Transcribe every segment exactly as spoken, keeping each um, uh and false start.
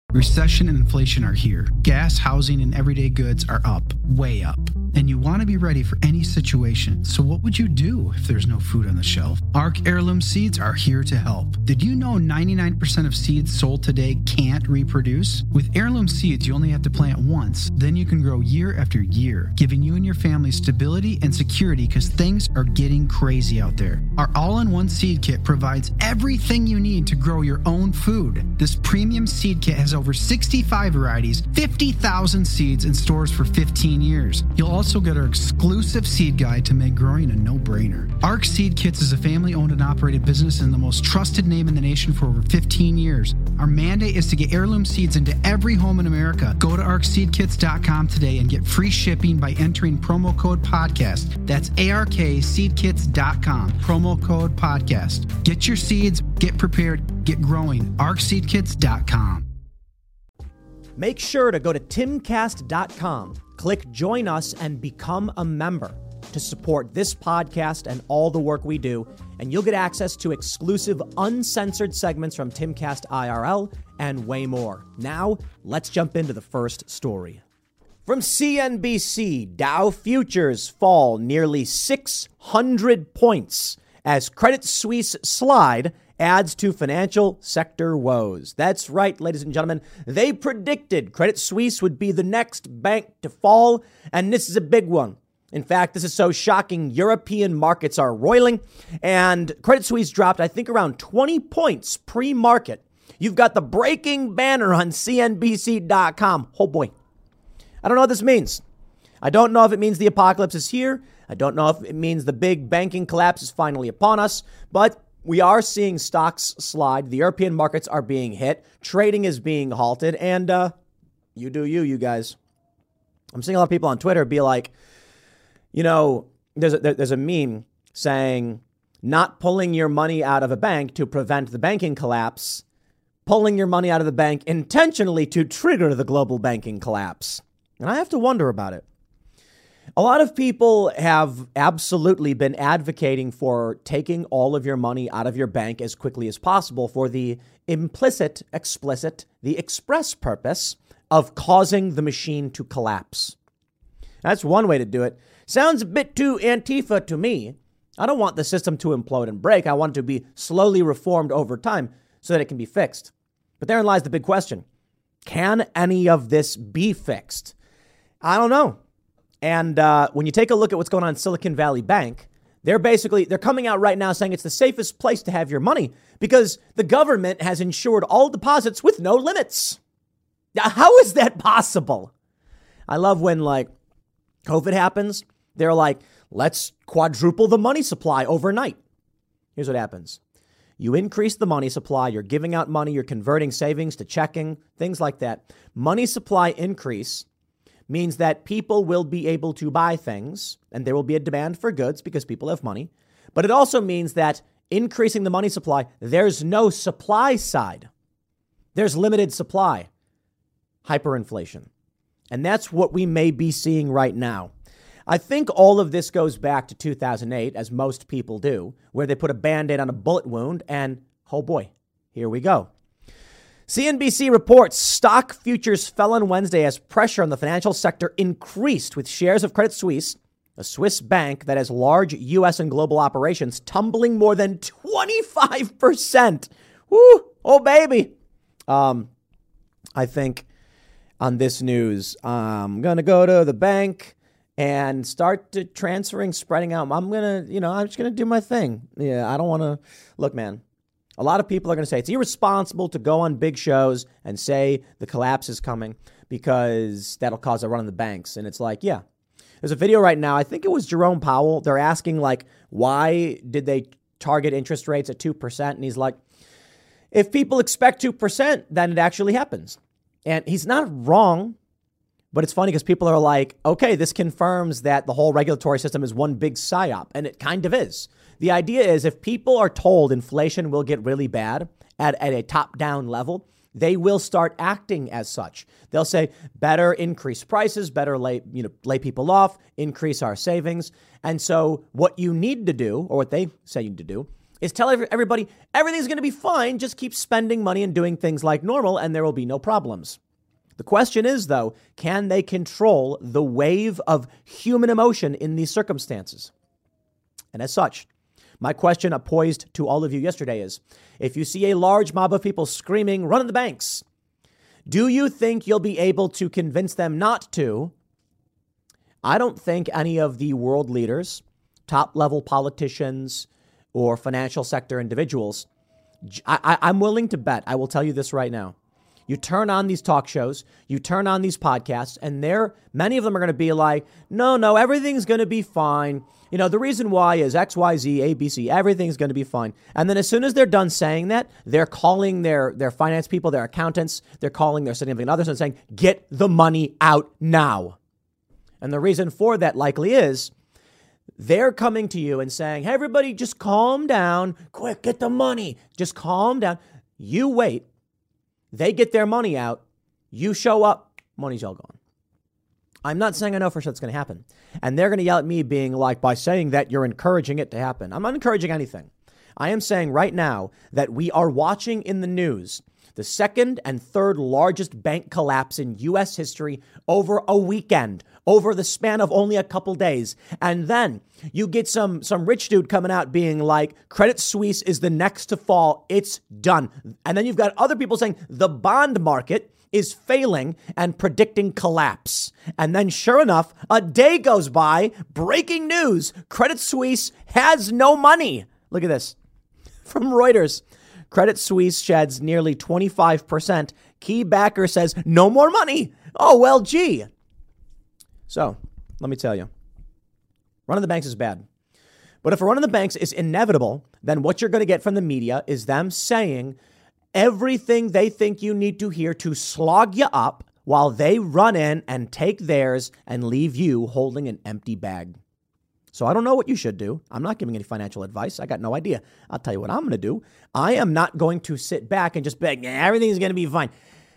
Recession and inflation are here. Gas, housing, and everyday goods are up, way up. And you want to be ready for any situation. So what would you do if there's no food on the shelf? Arc Heirloom Seeds are here to help. Did you know ninety-nine percent of seeds sold today can't reproduce? With Heirloom Seeds, you only have to plant once. Then you can grow year after year, giving you and your family stability and security because things are getting crazy out there. Our all-in-one seed kit provides everything you need to grow your own food. This premium seed kit has over sixty-five varieties, fifty thousand seeds in stores for fifteen years. You'll also get our exclusive seed guide to make growing a no-brainer. Arc Seed Kits is a family-owned and operated business and the most trusted name in the nation for over fifteen years. Our mandate is to get heirloom seeds into every home in America. Go to arc seed kits dot com today and get free shipping by entering promo code podcast. That's A R K seed kits dot com, promo code podcast. Get your seeds, get prepared, get growing. arc seed kits dot com. Make sure to go to timcast dot com, click join us, and become a member to support this podcast and all the work we do. And you'll get access to exclusive uncensored segments from Timcast I R L and way more. Now, let's jump into the first story. From C N B C, Dow futures fall nearly six hundred points as Credit Suisse slide adds to financial sector woes. That's right, ladies and gentlemen. They predicted Credit Suisse would be the next bank to fall, and this is a big one. In fact, this is so shocking, European markets are roiling, and Credit Suisse dropped, I think, around twenty points pre-market. You've got the breaking banner on C N B C dot com. Oh, boy. I don't know what this means. I don't know if it means the apocalypse is here. I don't know if it means the big banking collapse is finally upon us, but we are seeing stocks slide. The European markets are being hit. Trading is being halted. And uh, you do you, you guys. I'm seeing a lot of people on Twitter be like, you know, there's a, there's a meme saying not pulling your money out of a bank to prevent the banking collapse, pulling your money out of the bank intentionally to trigger the global banking collapse. And I have to wonder about it. A lot of people have absolutely been advocating for taking all of your money out of your bank as quickly as possible for the implicit, explicit, the express purpose of causing the machine to collapse. That's one way to do it. Sounds a bit too Antifa to me. I don't want the system to implode and break. I want it to be slowly reformed over time so that it can be fixed. But therein lies the big question. Can any of this be fixed? I don't know. And uh, when you take a look at what's going on in Silicon Valley Bank, they're basically, they're coming out right now saying it's the safest place to have your money because the government has insured all deposits with no limits. Now, how is that possible? I love when like COVID happens. They're like, let's quadruple the money supply overnight. Here's what happens. You increase the money supply. You're giving out money. You're converting savings to checking, things like that. Money supply increase means that people will be able to buy things and there will be a demand for goods because people have money. But it also means that increasing the money supply, there's no supply side. There's limited supply, hyperinflation. And that's what we may be seeing right now. I think all of this goes back to two thousand eight, as most people do, where they put a Band-Aid on a bullet wound and, oh boy, here we go. C N B C reports stock futures fell on Wednesday as pressure on the financial sector increased with shares of Credit Suisse, a Swiss bank that has large U S and global operations, tumbling more than twenty-five percent. Woo! Oh, baby. Um, I think on this news, I'm going to go to the bank and start to transferring, spreading out. I'm going to, you know, I'm just going to do my thing. Yeah, I don't want to. Look, man. A lot of people are going to say it's irresponsible to go on big shows and say the collapse is coming because that'll cause a run on the banks. And it's like, yeah, there's a video right now. I think it was Jerome Powell. They're asking, like, why did they target interest rates at two percent? And he's like, if people expect two percent, then it actually happens. And he's not wrong. But it's funny because people are like, OK, this confirms that the whole regulatory system is one big psyop. And it kind of is. The idea is if people are told inflation will get really bad at, at a top down level, they will start acting as such. They'll say better increase prices, better lay, you know, lay people off, increase our savings. And so what you need to do, or what they say you need to do, is tell everybody everything's going to be fine. Just keep spending money and doing things like normal and there will be no problems. The question is, though, can they control the wave of human emotion in these circumstances? And as such, my question posed to all of you yesterday is, if you see a large mob of people screaming, run in the banks, do you think you'll be able to convince them not to? I don't think any of the world leaders, top level politicians, or financial sector individuals, I, I, I'm willing to bet, I will tell you this right now. You turn on these talk shows, you turn on these podcasts, and they're, many of them are going to be like, no, no, everything's going to be fine. You know, the reason why is X, Y, Z, A, B, C, everything's going to be fine. And then as soon as they're done saying that, they're calling their, their finance people, their accountants, they're calling their significant others and saying, get the money out now. And the reason for that likely is, they're coming to you and saying, hey, everybody, just calm down. Quick, get the money. Just calm down. You wait. They get their money out. You show up. Money's all gone. I'm not saying I know for sure that's going to happen. And they're going to yell at me being like, by saying that, you're encouraging it to happen. I'm not encouraging anything. I am saying right now that we are watching in the news the second and third largest bank collapse in U S history over a weekend, over the span of only a couple days. And then you get some some rich dude coming out being like, Credit Suisse is the next to fall. It's done. And then you've got other people saying the bond market is failing and predicting collapse. And then sure enough, a day goes by, breaking news, Credit Suisse has no money. Look at this from Reuters. Credit Suisse sheds nearly twenty-five percent. Key backer says no more money. Oh, well, gee. So let me tell you, running the banks is bad. But if running the banks is inevitable, then what you're going to get from the media is them saying everything they think you need to hear to slog you up while they run in and take theirs and leave you holding an empty bag. So I don't know what you should do. I'm not giving any financial advice. I got no idea. I'll tell you what I'm going to do. I am not going to sit back and just beg, yeah, everything's going to be fine.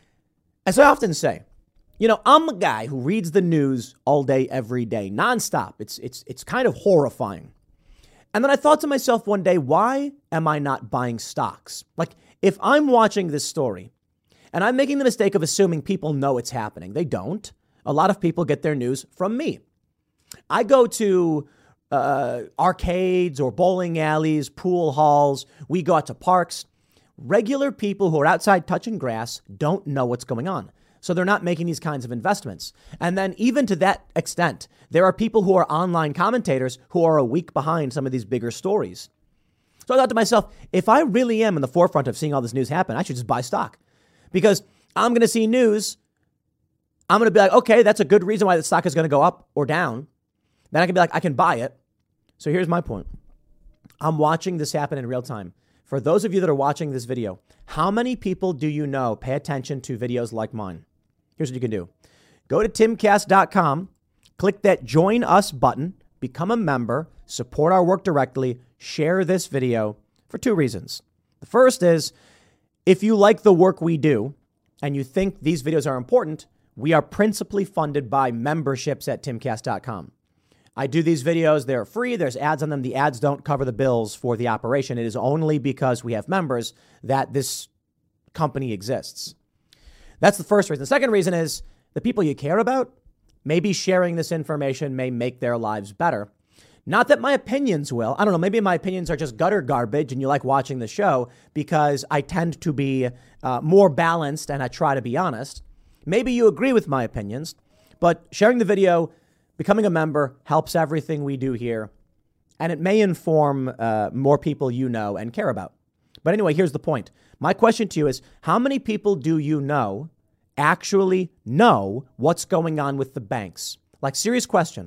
As I often say, you know, I'm a guy who reads the news all day, every day, nonstop. It's it's it's kind of horrifying. And then I thought to myself one day, why am I not buying stocks? Like, if I'm watching this story and I'm making the mistake of assuming people know it's happening, they don't. A lot of people get their news from me. I go to Uh, arcades or bowling alleys, pool halls. We go out to parks. Regular people who are outside touching grass don't know what's going on. So they're not making these kinds of investments. And then even to that extent, there are people who are online commentators who are a week behind some of these bigger stories. So I thought to myself, if I really am in the forefront of seeing all this news happen, I should just buy stock, because I'm going to see news. I'm going to be like, okay, that's a good reason why the stock is going to go up or down. Then I can be like, I can buy it. So here's my point. I'm watching this happen in real time. For those of you that are watching this video, how many people do you know pay attention to videos like mine? Here's what you can do. Go to timcast dot com, click that join us button, become a member, support our work directly, share this video for two reasons. The first is, if you like the work we do and you think these videos are important, we are principally funded by memberships at timcast dot com. I do these videos. They're free. There's ads on them. The ads don't cover the bills for the operation. It is only because we have members that this company exists. That's the first reason. The second reason is the people you care about, maybe sharing this information may make their lives better. Not that my opinions will. I don't know. Maybe my opinions are just gutter garbage and you like watching the show because I tend to be uh, more balanced and I try to be honest. Maybe you agree with my opinions, but sharing the video, becoming a member helps everything we do here, and it may inform uh, more people you know and care about. But anyway, here's the point. My question to you is, how many people do you know actually know what's going on with the banks? Like, serious question.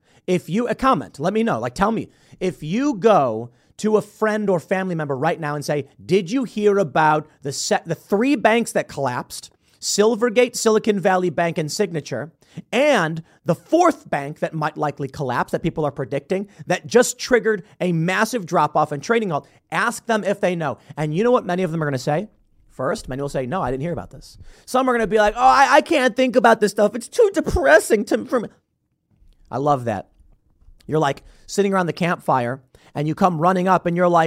If you, a comment, let me know. Like, tell me, if you go to a friend or family member right now and say, did you hear about the set, the three banks that collapsed, Silvergate, Silicon Valley Bank, and Signature, and the fourth bank that might likely collapse that people are predicting that just triggered a massive drop-off and trading halt, ask them if they know. And you know what many of them are going to say? First, many will say, no, I didn't hear about this. Some are going to be like, oh, I, I can't think about this stuff. It's too depressing to, for me. I love that. You're like sitting around the campfire and you come running up and you're like,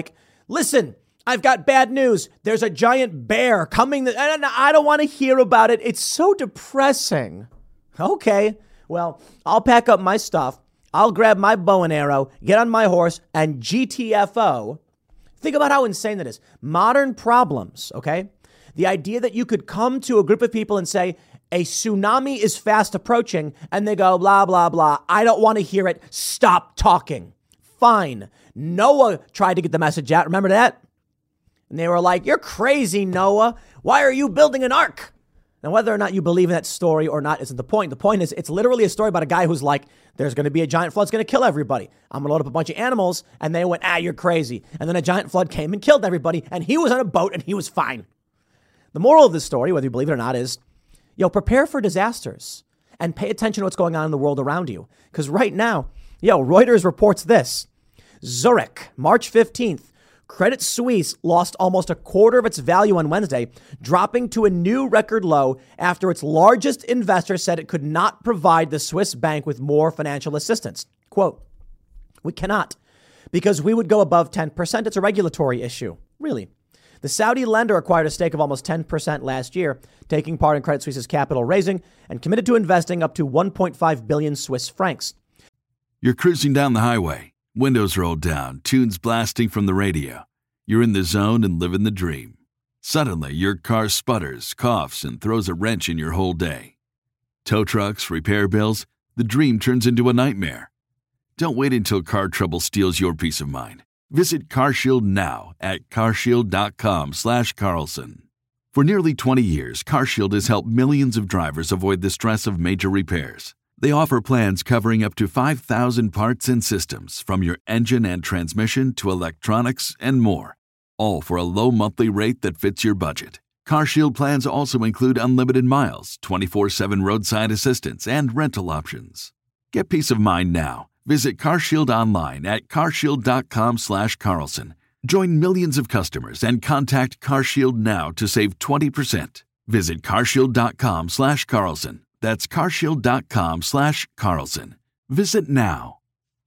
Listen, I've got bad news. There's a giant bear coming. Th- I don't want to hear about it. It's so depressing. Okay, well, I'll pack up my stuff. I'll grab my bow and arrow, get on my horse, and G T F O. Think about how insane that is. Modern problems, okay? The idea that you could come to a group of people and say, a tsunami is fast approaching, and they go, blah, blah, blah. I don't want to hear it. Stop talking. Fine. Noah tried to get the message out. Remember that? And they were like, you're crazy, Noah. Why are you building an ark? Now, whether or not you believe in that story or not isn't the point. The point is, it's literally a story about a guy who's like, there's going to be a giant flood. It's going to kill everybody. I'm going to load up a bunch of animals. And they went, ah, you're crazy. And then a giant flood came and killed everybody. And he was on a boat and he was fine. The moral of this story, whether you believe it or not, is, yo, prepare for disasters and pay attention to what's going on in the world around you. Because right now, yo, Reuters reports this. Zurich, March fifteenth, Credit Suisse lost almost a quarter of its value on Wednesday, dropping to a new record low after its largest investor said it could not provide the Swiss bank with more financial assistance. Quote, we cannot, because we would go above ten percent. It's a regulatory issue. Really? The Saudi lender acquired a stake of almost ten percent last year, taking part in Credit Suisse's capital raising and committed to investing up to one point five billion Swiss francs. You're cruising down the highway, windows rolled down, tunes blasting from the radio. You're in the zone and living the dream. Suddenly, your car sputters, coughs, and throws a wrench in your whole day. Tow trucks, repair bills, the dream turns into a nightmare. Don't wait until car trouble steals your peace of mind. Visit CarShield now at carshield.com slash Carlson. For nearly twenty years, CarShield has helped millions of drivers avoid the stress of major repairs. They offer plans covering up to five thousand parts and systems, from your engine and transmission to electronics and more, all for a low monthly rate that fits your budget. CarShield plans also include unlimited miles, twenty-four seven roadside assistance, and rental options. Get peace of mind now. Visit CarShield online at carshield.com slash Carlson. Join millions of customers and contact CarShield now to save twenty percent. Visit carshield.com slash Carlson. That's carshield.com slash Carlson. Visit now.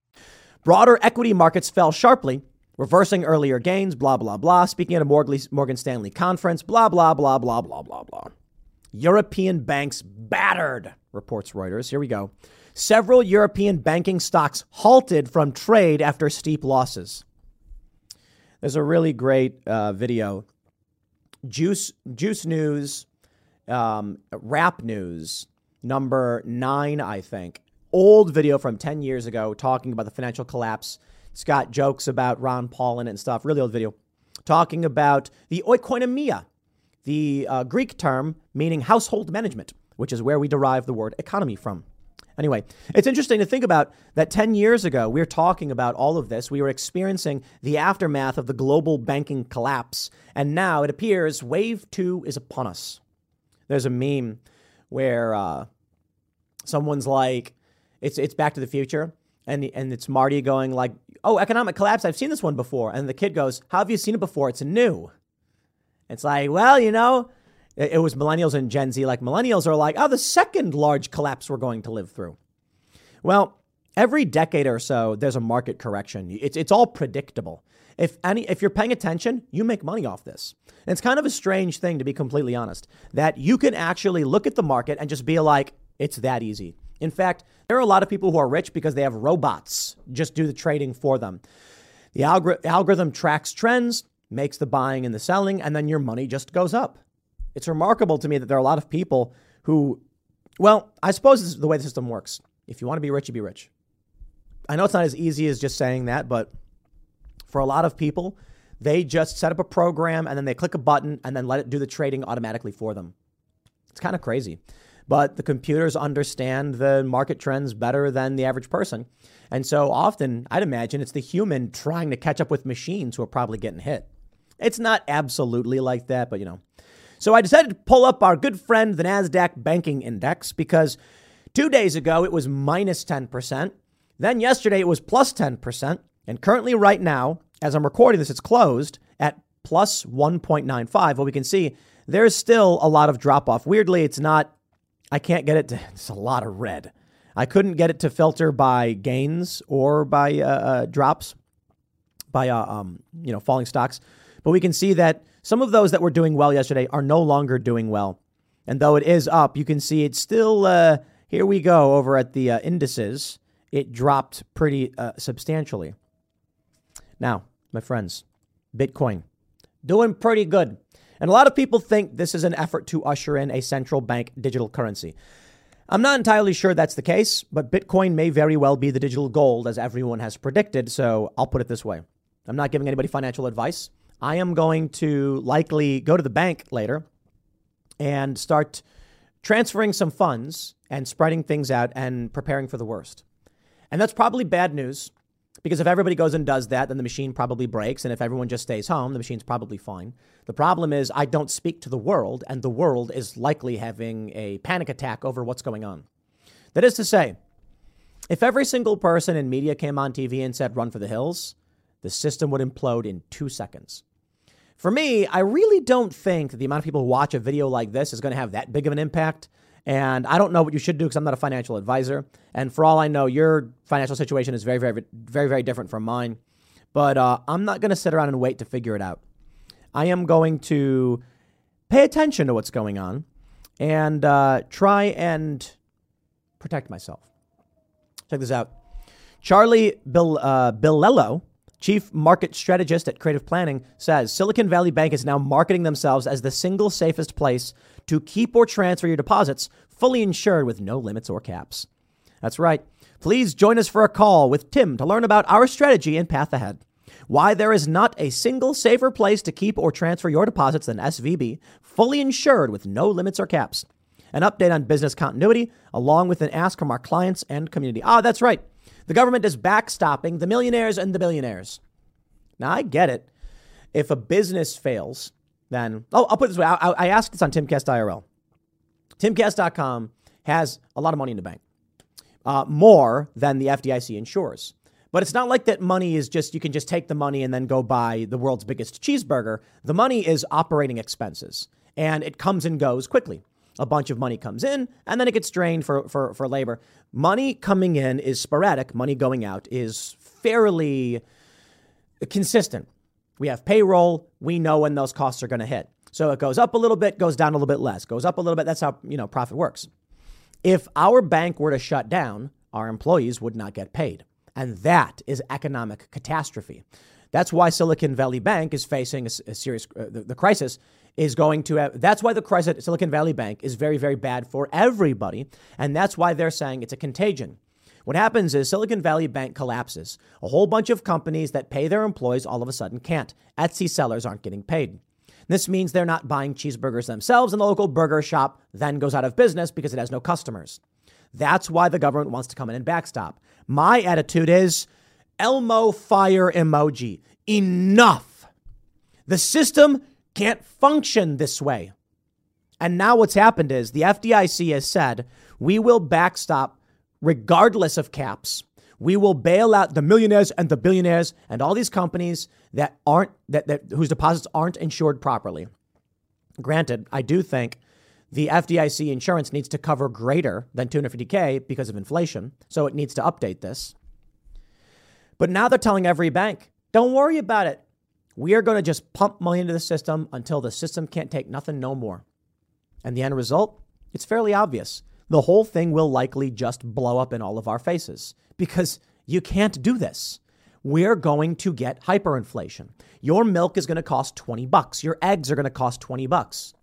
Broader equity markets fell sharply, reversing earlier gains, blah, blah, blah. Speaking at a Morgan Stanley conference, blah, blah, blah, blah, blah, blah, blah. European banks battered, reports Reuters. Here we go. Several European banking stocks halted from trade after steep losses. There's a really great uh, video. Juice, Juice News, um, Rap News, number nine, I think. Old video from ten years ago talking about the financial collapse. It's got jokes about Ron Paul in it and stuff. Really old video. Talking about the oikonomia, the uh, Greek term meaning household management, which is where we derive the word economy from. Anyway, it's interesting to think about that ten years ago, we were talking about all of this. We were experiencing the aftermath of the global banking collapse. And now it appears wave two is upon us. There's a meme where uh, someone's like, it's it's Back to the Future. And, and it's Marty going like, oh, economic collapse. I've seen this one before. And the kid goes, how have you seen it before? It's new. It's like, well, you know. It was millennials and Gen Z. Like millennials are like, oh, the second large collapse we're going to live through. Well, every decade or so, there's a market correction. It's it's all predictable. If any, if you're paying attention, you make money off this. And it's kind of a strange thing, to be completely honest, that you can actually look at the market and just be like, it's that easy. In fact, there are a lot of people who are rich because they have robots just do the trading for them. The algor- algorithm tracks trends, makes the buying and the selling, and then your money just goes up. It's remarkable to me that there are a lot of people who, well, I suppose this is the way the system works. If you want to be rich, you be rich. I know it's not as easy as just saying that, but for a lot of people, they just set up a program and then they click a button and then let it do the trading automatically for them. It's kind of crazy. But the computers understand the market trends better than the average person. And so often, I'd imagine it's the human trying to catch up with machines who are probably getting hit. It's not absolutely like that, but you know. So I decided to pull up our good friend, the NASDAQ Banking Index, because two days ago it was minus ten percent. Then yesterday it was plus ten percent. And currently right now, as I'm recording this, it's closed at plus one point nine five. Well, we can see there's still a lot of drop off. Weirdly, it's not, I can't get it to, it's a lot of red. I couldn't get it to filter by gains or by uh, uh, drops. by uh, um, you know, falling stocks. But we can see that some of those that were doing well yesterday are no longer doing well. And though it is up, you can see it's still, uh, here we go, over at the uh, indices. It dropped pretty uh, substantially. Now, my friends, Bitcoin, doing pretty good. And a lot of people think this is an effort to usher in a central bank digital currency. I'm not entirely sure that's the case, but Bitcoin may very well be the digital gold, as everyone has predicted. So I'll put it this way. I'm not giving anybody financial advice. I am going to likely go to the bank later and start transferring some funds and spreading things out and preparing for the worst. And that's probably bad news, because if everybody goes and does that, then the machine probably breaks. And if everyone just stays home, the machine's probably fine. The problem is I don't speak to the world, and the world is likely having a panic attack over what's going on. That is to say, if every single person in media came on T V and said, run for the hills, the system would implode in two seconds. For me, I really don't think the amount of people who watch a video like this is going to have that big of an impact. And I don't know what you should do because I'm not a financial advisor. And for all I know, your financial situation is very, very, very, very different from mine. But uh, I'm not going to sit around and wait to figure it out. I am going to pay attention to what's going on and uh, try and protect myself. Check this out. Charlie Bill, uh, Billello, chief market strategist at Creative Planning, says Silicon Valley Bank is now marketing themselves as the single safest place to keep or transfer your deposits, fully insured with no limits or caps. That's right. Please join us for a call with Tim to learn about our strategy and path ahead. Why there is not a single safer place to keep or transfer your deposits than S V B, fully insured with no limits or caps. An update on business continuity, along with an ask from our clients and community. Ah, that's right. The government is backstopping the millionaires and the billionaires. Now, I get it. If a business fails, then, oh, I'll put it this way. I, I asked this on Timcast I R L. Timcast dot com has a lot of money in the bank, uh, more than the F D I C insures. But it's not like that money is just, you can just take the money and then go buy the world's biggest cheeseburger. The money is operating expenses, and it comes and goes quickly. A bunch of money comes in, and then it gets drained for, for, for labor. Money coming in is sporadic. Money going out is fairly consistent. We have payroll. We know when those costs are going to hit. So it goes up a little bit, goes down a little bit less, goes up a little bit. That's how, you know, profit works. If our bank were to shut down, our employees would not get paid. And that is economic catastrophe. That's why Silicon Valley Bank is facing a, a serious, uh, the, the crisis is going to have, that's why the crisis at Silicon Valley Bank is very, very bad for everybody. And that's why they're saying it's a contagion. What happens is Silicon Valley Bank collapses. A whole bunch of companies that pay their employees all of a sudden can't. Etsy sellers aren't getting paid. This means they're not buying cheeseburgers themselves, and the local burger shop then goes out of business because it has no customers. That's why the government wants to come in and backstop. My attitude is Elmo fire emoji. Enough. The system can't function this way. And now what's happened is the F D I C has said, we will backstop regardless of caps. We will bail out the millionaires and the billionaires and all these companies that aren't that, that whose deposits aren't insured properly. Granted, I do think the F D I C insurance needs to cover greater than two hundred fifty K because of inflation. So it needs to update this. But now they're telling every bank, don't worry about it. We are going to just pump money into the system until the system can't take nothing no more. And the end result, it's fairly obvious. The whole thing will likely just blow up in all of our faces because you can't do this. We're going to get hyperinflation. Your milk is going to cost twenty bucks. Your eggs are going to cost twenty bucks.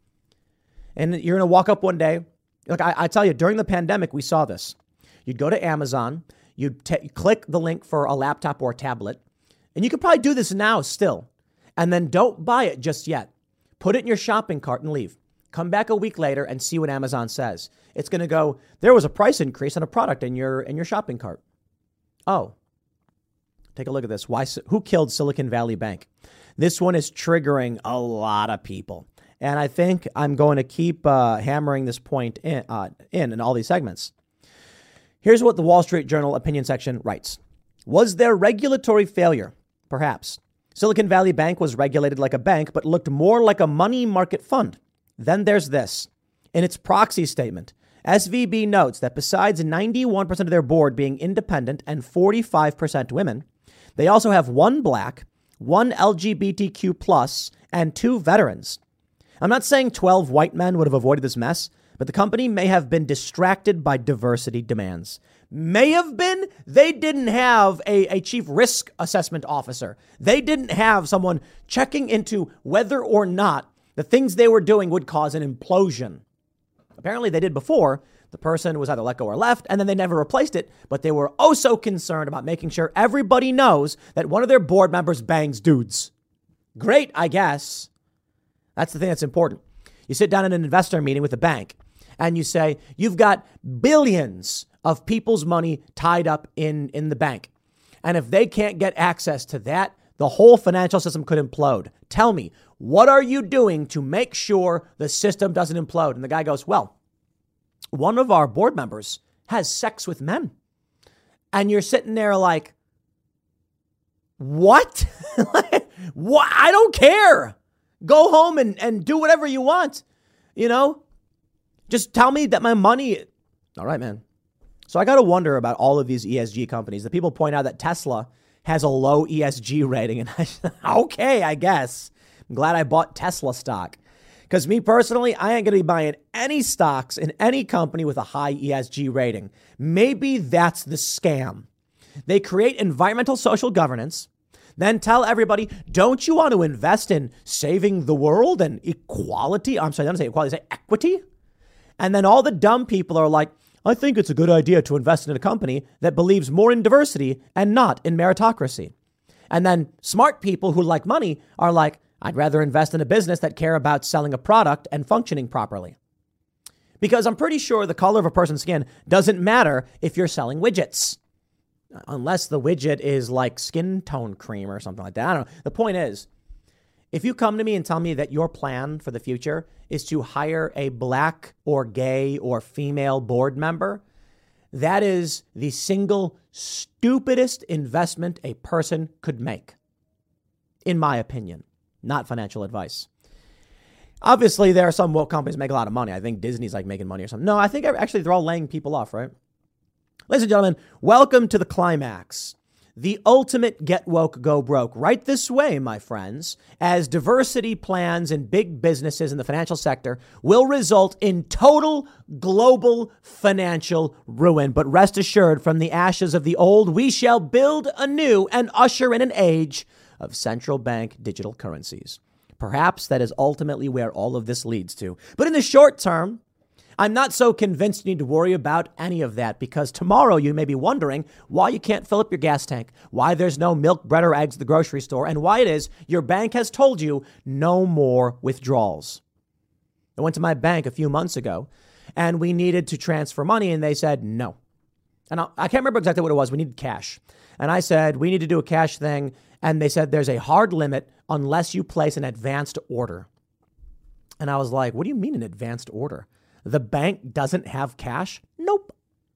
And you're going to walk up one day. Look, I, I tell you, during the pandemic, we saw this. You'd go to Amazon, you'd t- click the link for a laptop or a tablet, and you could probably do this now still. And then don't buy it just yet. Put it in your shopping cart and leave. Come back a week later and see what Amazon says. It's going to go, there was a price increase on a product in your in your shopping cart. Oh, take a look at this. Why? Who killed Silicon Valley Bank? This one is triggering a lot of people. And I think I'm going to keep uh, hammering this point in, uh, in in all these segments. Here's what the Wall Street Journal opinion section writes. Was there regulatory failure? Perhaps. Silicon Valley Bank was regulated like a bank, but looked more like a money market fund. Then there's this. In its proxy statement, S V B notes that besides ninety-one percent of their board being independent and forty-five percent women, they also have one black, one L G B T Q plus, and two veterans. I'm not saying twelve white men would have avoided this mess, but the company may have been distracted by diversity demands. May have been. They didn't have a, a chief risk assessment officer. They didn't have someone checking into whether or not the things they were doing would cause an implosion. Apparently they did before. The person was either let go or left, and then they never replaced it. But they were oh so concerned about making sure everybody knows that one of their board members bangs dudes. Great, I guess. That's the thing that's important. You sit down in an investor meeting with a bank and you say, you've got billions of people's money tied up in, in the bank. And if they can't get access to that, the whole financial system could implode. Tell me, what are you doing to make sure the system doesn't implode? And the guy goes, well, one of our board members has sex with men. And you're sitting there like, what? What? I don't care. Go home and, and do whatever you want. You know, just tell me that my money. All right, man. So I got to wonder about all of these E S G companies. The people point out that Tesla has a low E S G rating. And I, okay, I guess. I'm glad I bought Tesla stock. Because me personally, I ain't going to be buying any stocks in any company with a high E S G rating. Maybe that's the scam. They create environmental social governance, then tell everybody, don't you want to invest in saving the world and equality? I'm sorry, I don't say equality, I say equity. And then all the dumb people are like, I think it's a good idea to invest in a company that believes more in diversity and not in meritocracy. And then smart people who like money are like, I'd rather invest in a business that care about selling a product and functioning properly. Because I'm pretty sure the color of a person's skin doesn't matter if you're selling widgets. Unless the widget is like skin tone cream or something like that. I don't know. The point is, if you come to me and tell me that your plan for the future is to hire a black or gay or female board member, that is the single stupidest investment a person could make, in my opinion. Not financial advice. Obviously, there are some woke companies that make a lot of money. I think Disney's like making money or something. No, I think actually they're all laying people off, right? Ladies and gentlemen, welcome to the climax. The ultimate get woke, go broke. Right this way, my friends, as diversity plans in big businesses in the financial sector will result in total global financial ruin. But rest assured, from the ashes of the old, we shall build anew and usher in an age of central bank digital currencies. Perhaps that is ultimately where all of this leads to. But in the short term, I'm not so convinced you need to worry about any of that, because tomorrow you may be wondering why you can't fill up your gas tank, why there's no milk, bread, or eggs at the grocery store, and why it is your bank has told you no more withdrawals. I went to my bank a few months ago and we needed to transfer money and they said no. And I, I can't remember exactly what it was. We needed cash. And I said, we need to do a cash thing. And they said, there's a hard limit unless you place an advanced order. And I was like, what do you mean an advanced order? The bank doesn't have cash? Nope.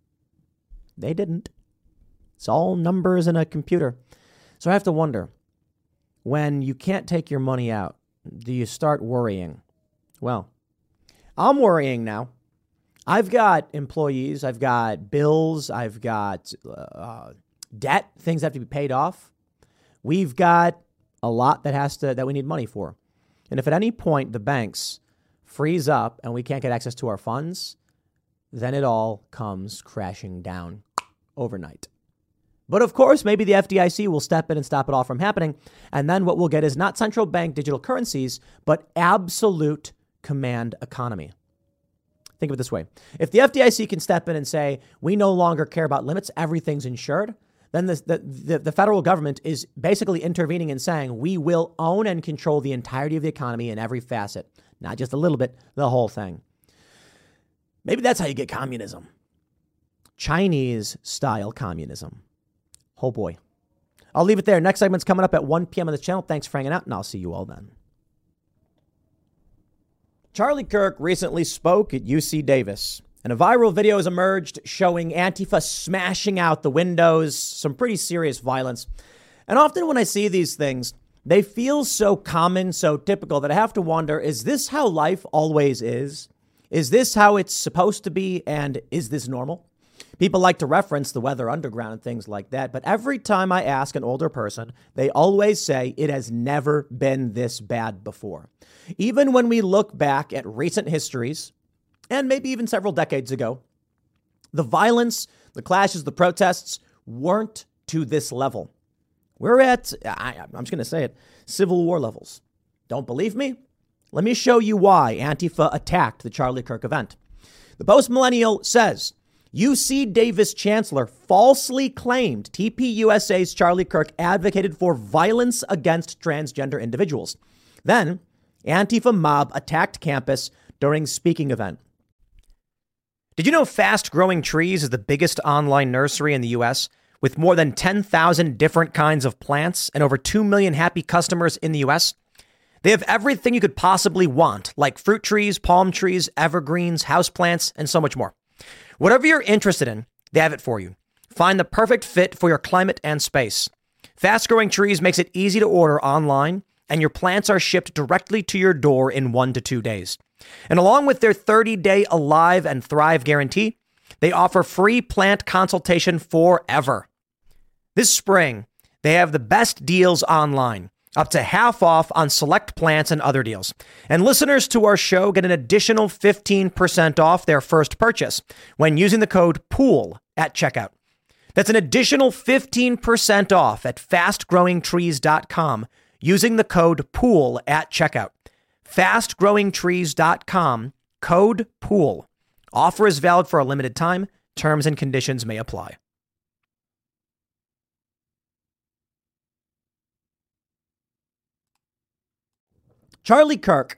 They didn't. It's all numbers in a computer. So I have to wonder, when you can't take your money out, do you start worrying? Well, I'm worrying now. I've got employees, I've got bills, I've got uh, debt, things that have to be paid off. We've got a lot that has to that we need money for. And if at any point the banks freeze up and we can't get access to our funds, then it all comes crashing down overnight. But of course, maybe the F D I C will step in and stop it all from happening. And then what we'll get is not central bank digital currencies, but absolute command economy. Think of it this way. If the F D I C can step in and say, we no longer care about limits, everything's insured, then the, the, the, the federal government is basically intervening and saying, we will own and control the entirety of the economy in every facet, not just a little bit, the whole thing. Maybe that's how you get communism. Chinese style communism. Oh boy. I'll leave it there. Next segment's coming up at one p.m. on this channel. Thanks for hanging out, and I'll see you all then. Charlie Kirk recently spoke at U C Davis, and a viral video has emerged showing Antifa smashing out the windows, some pretty serious violence. And often when I see these things, they feel so common, so typical, that I have to wonder, is this how life always is? Is this how it's supposed to be? And is this normal? People like to reference the Weather Underground and things like that, but every time I ask an older person, they always say it has never been this bad before. Even when we look back at recent histories, and maybe even several decades ago, the violence, the clashes, the protests weren't to this level. We're at, I, I'm just going to say it, Civil War levels. Don't believe me? Let me show you why Antifa attacked the Charlie Kirk event. The Post-Millennial says, U C Davis chancellor falsely claimed T P U S A's Charlie Kirk advocated for violence against transgender individuals. Then, Antifa mob attacked campus during speaking event. Did you know Fast Growing Trees is the biggest online nursery in the U S with more than ten thousand different kinds of plants and over two million happy customers in the U S? They have everything you could possibly want, like fruit trees, palm trees, evergreens, houseplants, and so much more. Whatever you're interested in, they have it for you. Find the perfect fit for your climate and space. Fast Growing Trees makes it easy to order online, and your plants are shipped directly to your door in one to two days. And along with their thirty-day Alive and Thrive guarantee, they offer free plant consultation forever. This spring, they have the best deals online, up to half off on select plants and other deals. And listeners to our show get an additional fifteen percent off their first purchase when using the code POOL at checkout. That's an additional fifteen percent off at fast growing trees dot com using the code POOL at checkout. fast growing trees dot com, code POOL. Offer is valid for a limited time. Terms and conditions may apply. Charlie Kirk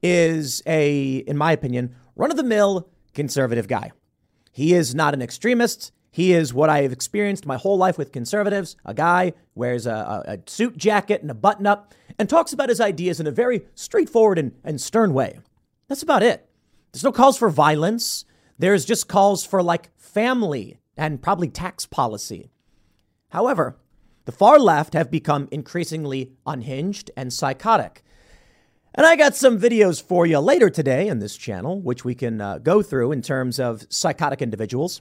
is a, in my opinion, run-of-the-mill conservative guy. He is not an extremist. He is what I have experienced my whole life with conservatives. A guy wears a, a, a suit jacket and a button-up and talks about his ideas in a very straightforward and, and stern way. That's about it. There's no calls for violence. There's just calls for, like, family and probably tax policy. However, the far left have become increasingly unhinged and psychotic. And I got some videos for you later today in this channel, which we can uh, go through in terms of psychotic individuals.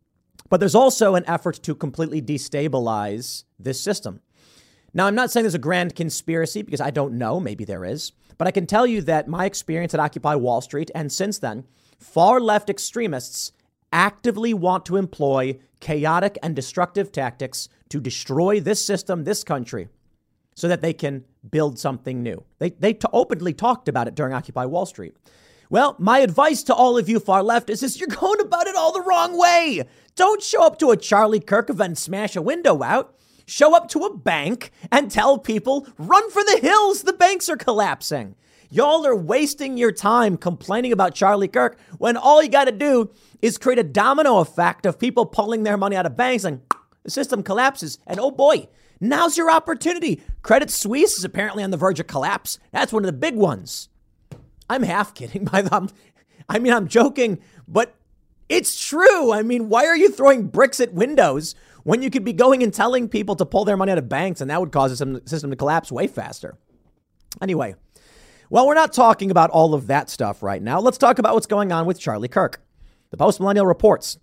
But there's also an effort to completely destabilize this system. Now, I'm not saying there's a grand conspiracy because I don't know. Maybe there is. But I can tell you that my experience at Occupy Wall Street and since then, far left extremists actively want to employ chaotic and destructive tactics to destroy this system, this country, so that they can build something new. They they t- openly talked about it during Occupy Wall Street. Well, my advice to all of you far left is this: you're going about it all the wrong way. Don't show up to a Charlie Kirk event and smash a window out. Show up to a bank and tell people, run for the hills, the banks are collapsing. Y'all are wasting your time complaining about Charlie Kirk when all you got to do is create a domino effect of people pulling their money out of banks and the system collapses. And oh boy, now's your opportunity. Credit Suisse is apparently on the verge of collapse. That's one of the big ones. I'm half kidding. By the, I mean, I'm joking, but it's true. I mean, why are you throwing bricks at windows when you could be going and telling people to pull their money out of banks, and that would cause the system to collapse way faster? Anyway, well, we're not talking about all of that stuff right now. Let's talk about what's going on with Charlie Kirk. The Post-Millennial reports,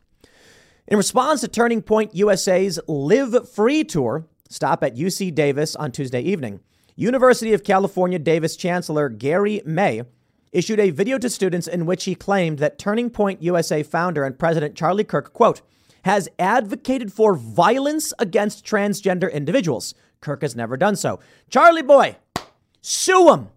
in response to Turning Point U S A's Live Free tour, stop at U C Davis on Tuesday evening, University of California Davis Chancellor Gary May issued a video to students in which he claimed that Turning Point U S A founder and president Charlie Kirk, quote, has advocated for violence against transgender individuals. Kirk has never done so. Charlie boy, sue them.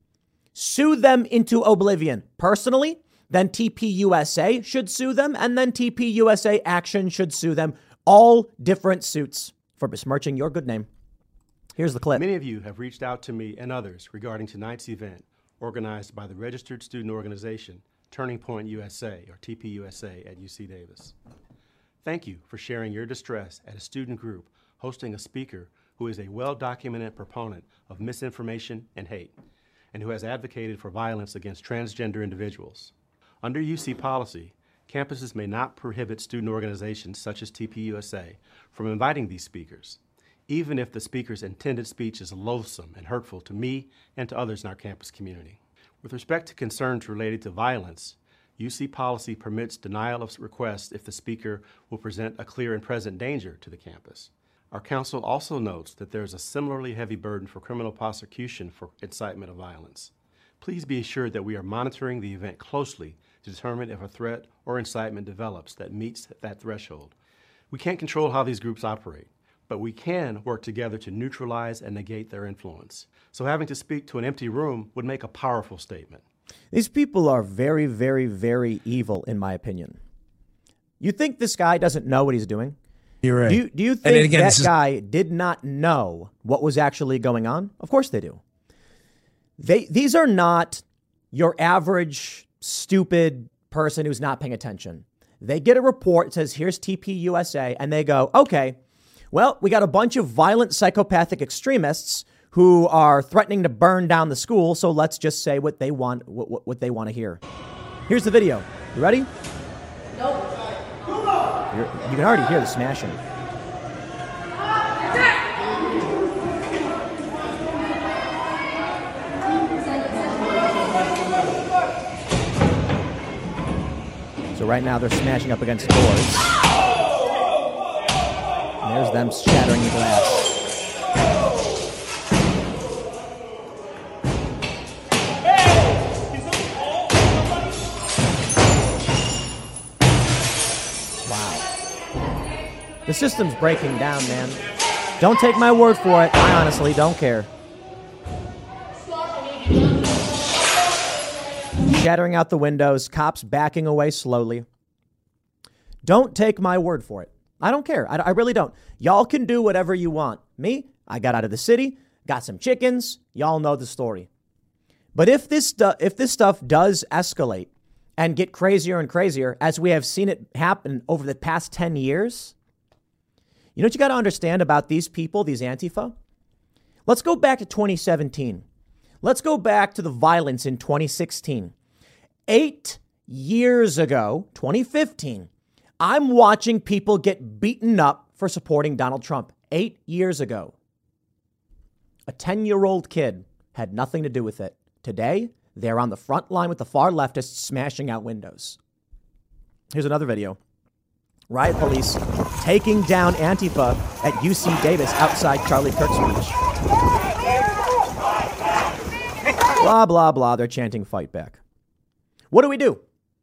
Sue them into oblivion. Personally, then T P U S A should sue them, and then T P U S A Action should sue them. All different suits for besmirching your good name. Here's the clip. Many of you have reached out to me and others regarding tonight's event organized by the registered student organization Turning Point U S A, or T P U S A, at U C Davis. Thank you for sharing your distress at a student group hosting a speaker who is a well-documented proponent of misinformation and hate, and who has advocated for violence against transgender individuals. Under U C policy, campuses may not prohibit student organizations such as T P U S A from inviting these speakers, even if the speaker's intended speech is loathsome and hurtful to me and to others in our campus community. With respect to concerns related to violence, U C policy permits denial of requests if the speaker will present a clear and present danger to the campus. Our counsel also notes that there is a similarly heavy burden for criminal prosecution for incitement of violence. Please be assured that we are monitoring the event closely to determine if a threat or incitement develops that meets that threshold. We can't control how these groups operate, but we can work together to neutralize and negate their influence. So having to speak to an empty room would make a powerful statement. These people are very, very, very evil, in my opinion. You think this guy doesn't know what he's doing? You're right. Do you, do you think again, that is- guy did not know what was actually going on? Of course they do. They These are not your average stupid person who's not paying attention. They get a report that says, here's T P U S A, and they go, okay, well, we got a bunch of violent psychopathic extremists who are threatening to burn down the school, so let's just say what they want, what, what they want to hear. Here's the video. You ready? Nope. You're, you can already hear the smashing. So right now they're smashing up against doors. And there's them shattering the glass. The system's breaking down, man. Don't take my word for it. I honestly don't care. Shattering out the windows, cops backing away slowly. Don't take my word for it. I don't care. I, I really don't. Y'all can do whatever you want. Me, I got out of the city, got some chickens. Y'all know the story. But if this do, if this stuff does escalate and get crazier and crazier, as we have seen it happen over the past ten years, you know what you got to understand about these people, these Antifa? Let's go back to twenty seventeen. Let's go back to the violence in twenty sixteen. Eight years ago, twenty fifteen, I'm watching people get beaten up for supporting Donald Trump. Eight years ago. A ten-year-old kid had nothing to do with it. Today, they're on the front line with the far leftists smashing out windows. Here's another video. Riot police taking down Antifa at U C Davis outside Charlie Kirk's speech. Blah, blah, blah. They're chanting fight back. What do we do?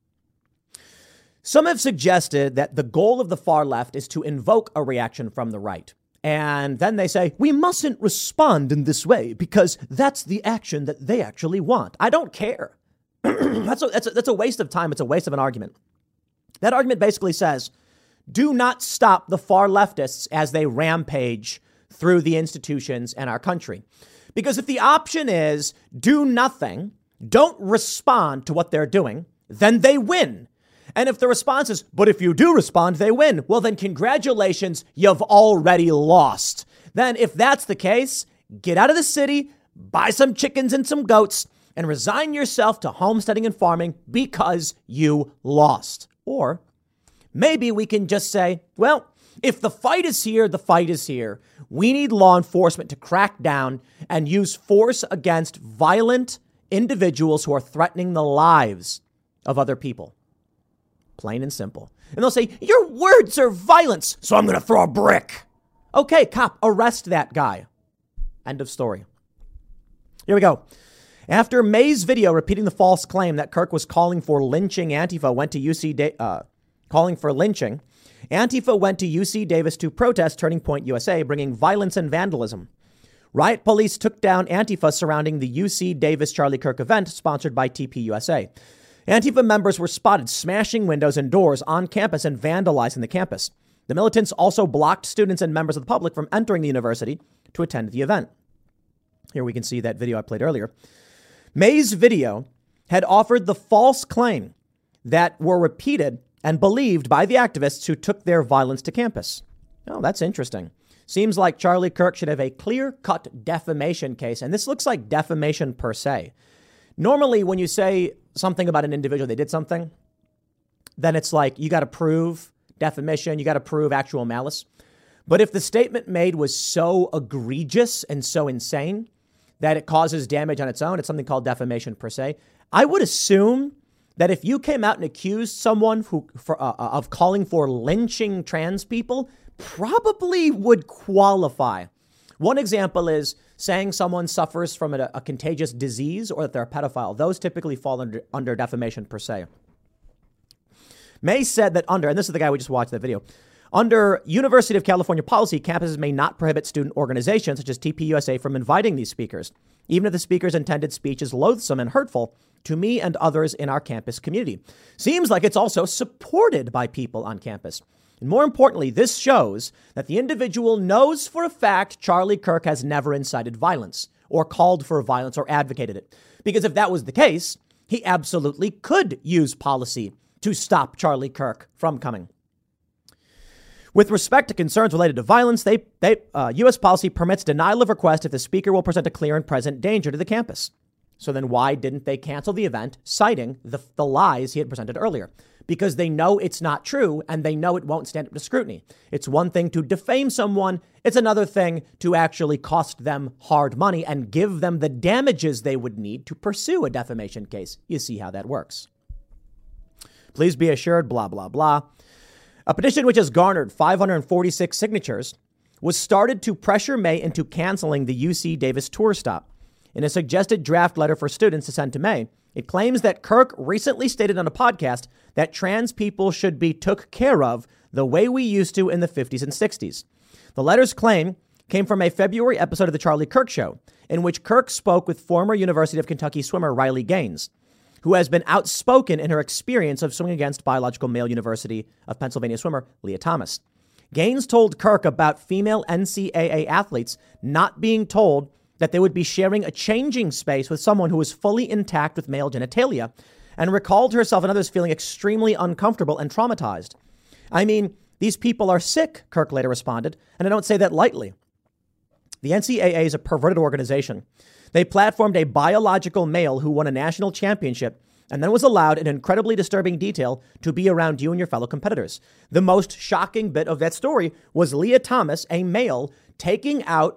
Some have suggested that the goal of the far left is to invoke a reaction from the right. And then they say, we mustn't respond in this way because that's the action that they actually want. I don't care. that's, a, that's, a, that's a waste of time. It's a waste of an argument. That argument basically says, do not stop the far leftists as they rampage through the institutions and our country. Because if the option is do nothing, don't respond to what they're doing, then they win. And if the response is, but if you do respond, they win, well, then congratulations, you've already lost. Then if that's the case, get out of the city, buy some chickens and some goats, and resign yourself to homesteading and farming because you lost. Or maybe we can just say, well, if the fight is here, the fight is here. We need law enforcement to crack down and use force against violent individuals who are threatening the lives of other people. Plain and simple. And they'll say, your words are violence, so I'm going to throw a brick. Okay, cop, arrest that guy. End of story. Here we go. After May's video repeating the false claim that Kirk was calling for lynching Antifa went to U C da- uh, calling for lynching, Antifa went to U C Davis to protest Turning Point U S A, bringing violence and vandalism. Riot police took down Antifa surrounding the U C Davis Charlie Kirk event sponsored by T P U S A. Antifa members were spotted smashing windows and doors on campus and vandalizing the campus. The militants also blocked students and members of the public from entering the university to attend the event. Here we can see that video I played earlier. May's video had offered the false claim that were repeated and believed by the activists who took their violence to campus. Oh, that's interesting. Seems like Charlie Kirk should have a clear-cut defamation case, and this looks like defamation per se. Normally, when you say something about an individual, they did something, then it's like you got to prove defamation, you got to prove actual malice. But if the statement made was so egregious and so insane that it causes damage on its own, it's something called defamation per se. I would assume that if you came out and accused someone who for, uh, of calling for lynching trans people, probably would qualify. One example is saying someone suffers from a, a contagious disease or that they're a pedophile. Those typically fall under, under defamation per se. May said that under, and this is the guy we just watched that video, under University of California policy, campuses may not prohibit student organizations such as T P U S A from inviting these speakers, even if the speaker's intended speech is loathsome and hurtful to me and others in our campus community. Seems like it's also supported by people on campus. And more importantly, this shows that the individual knows for a fact Charlie Kirk has never incited violence or called for violence or advocated it. Because if that was the case, he absolutely could use policy to stop Charlie Kirk from coming. With respect to concerns related to violence, they, they, uh, U S policy permits denial of request if the speaker will present a clear and present danger to the campus. So then why didn't they cancel the event, citing the, the lies he had presented earlier? Because they know it's not true and they know it won't stand up to scrutiny. It's one thing to defame someone. It's another thing to actually cost them hard money and give them the damages they would need to pursue a defamation case. You see how that works. Please be assured, blah, blah, blah. A petition which has garnered five hundred forty-six signatures was started to pressure May into canceling the U C Davis tour stop. In a suggested draft letter for students to send to May, it claims that Kirk recently stated on a podcast that trans people should be took care of the way we used to in the fifties and sixties. The letter's claim came from a February episode of The Charlie Kirk Show, in which Kirk spoke with former University of Kentucky swimmer Riley Gaines, who has been outspoken in her experience of swimming against biological male University of Pennsylvania swimmer Leah Thomas. Gaines told Kirk about female N C A A athletes not being told that they would be sharing a changing space with someone who was fully intact with male genitalia, and recalled herself and others feeling extremely uncomfortable and traumatized. I mean, these people are sick, Kirk later responded, and I don't say that lightly. The N C A A is a perverted organization. They platformed a biological male who won a national championship and then was allowed in incredibly disturbing detail to be around you and your fellow competitors. The most shocking bit of that story was Leah Thomas, a male, taking out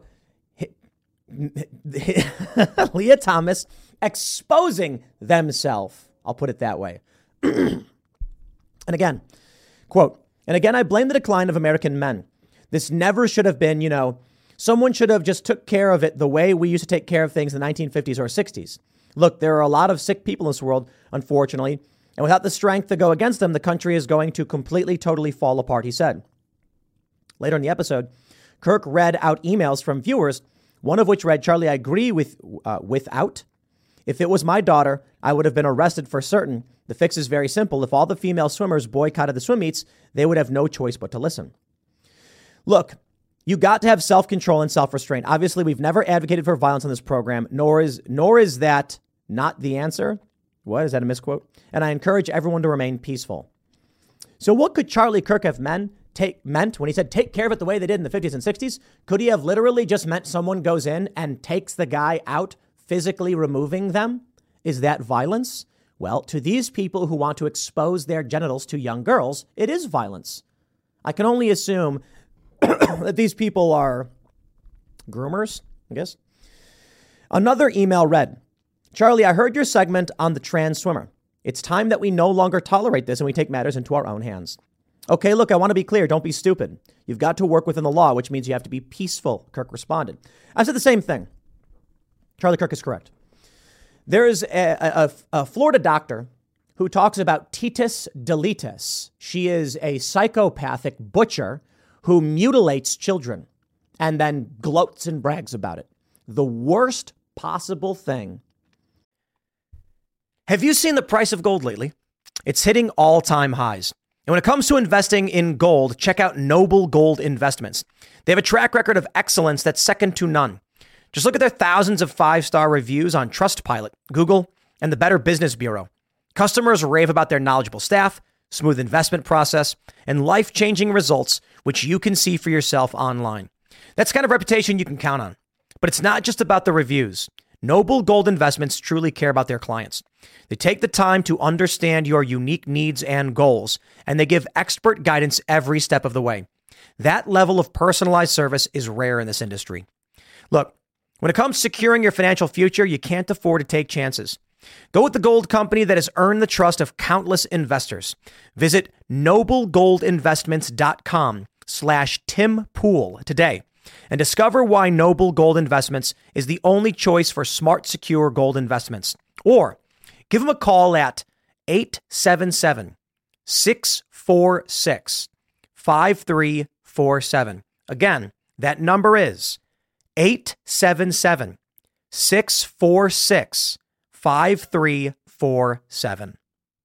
Leah Thomas exposing themselves. I'll put it that way. And again, quote, and again, I blame the decline of American men. This never should have been, you know, someone should have just took care of it the way we used to take care of things in the nineteen fifties or sixties. Look, there are a lot of sick people in this world, unfortunately, and without the strength to go against them, the country is going to completely, totally fall apart, he said. Later in the episode, Kirk read out emails from viewers, one of which read, Charlie, I agree with uh, without. If it was my daughter, I would have been arrested for certain. The fix is very simple. If all the female swimmers boycotted the swim meets, they would have no choice but to listen. Look, you got to have self-control and self-restraint. Obviously, we've never advocated for violence on this program, nor is nor is that not the answer. What? Is that a misquote? And I encourage everyone to remain peaceful. So what could Charlie Kirk have meant, take, meant when he said take care of it the way they did in the fifties and sixties? Could he have literally just meant someone goes in and takes the guy out, physically removing them? Is that violence? Well, to these people who want to expose their genitals to young girls, it is violence. I can only assume that these people are groomers, I guess. Another email read, Charlie, I heard your segment on the trans swimmer. It's time that we no longer tolerate this and we take matters into our own hands. Okay, look, I want to be clear. Don't be stupid. You've got to work within the law, which means you have to be peaceful, Kirk responded. I said the same thing. Charlie Kirk is correct. There is a, a, a Florida doctor who talks about Titus Deletus. She is a psychopathic butcher who mutilates children and then gloats and brags about it. The worst possible thing. Have you seen the price of gold lately? It's hitting all-time highs. And when it comes to investing in gold, check out Noble Gold Investments. They have a track record of excellence that's second to none. Just look at their thousands of five-star reviews on Trustpilot, Google, and the Better Business Bureau. Customers rave about their knowledgeable staff, smooth investment process, and life-changing results, which you can see for yourself online. That's the kind of reputation you can count on. But it's not just about the reviews. Noble Gold Investments truly care about their clients. They take the time to understand your unique needs and goals, and they give expert guidance every step of the way. That level of personalized service is rare in this industry. Look, when it comes to securing your financial future, you can't afford to take chances. Go with the gold company that has earned the trust of countless investors. Visit noblegoldinvestments.com slash Tim Pool today and discover why Noble Gold Investments is the only choice for smart, secure gold investments. Or give them a call at eight seven seven, six four six, five three four seven. Again, that number is eight seven seven, six four six, five three four seven.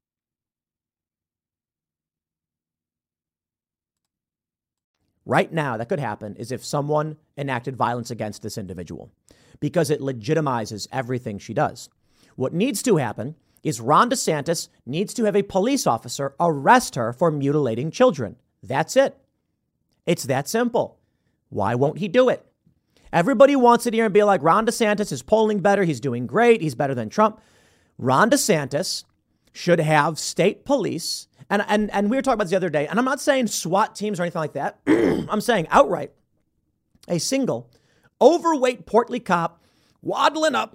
Right now, that could happen is if someone enacted violence against this individual because it legitimizes everything she does. What needs to happen is Ron DeSantis needs to have a police officer arrest her for mutilating children. That's it. It's that simple. Why won't he do it? Everybody wants it here and be like, Ron DeSantis is polling better. He's doing great. He's better than Trump. Ron DeSantis should have state police. And, and, and we were talking about this the other day, and I'm not saying SWAT teams or anything like that. I'm saying outright a single overweight portly cop waddling up.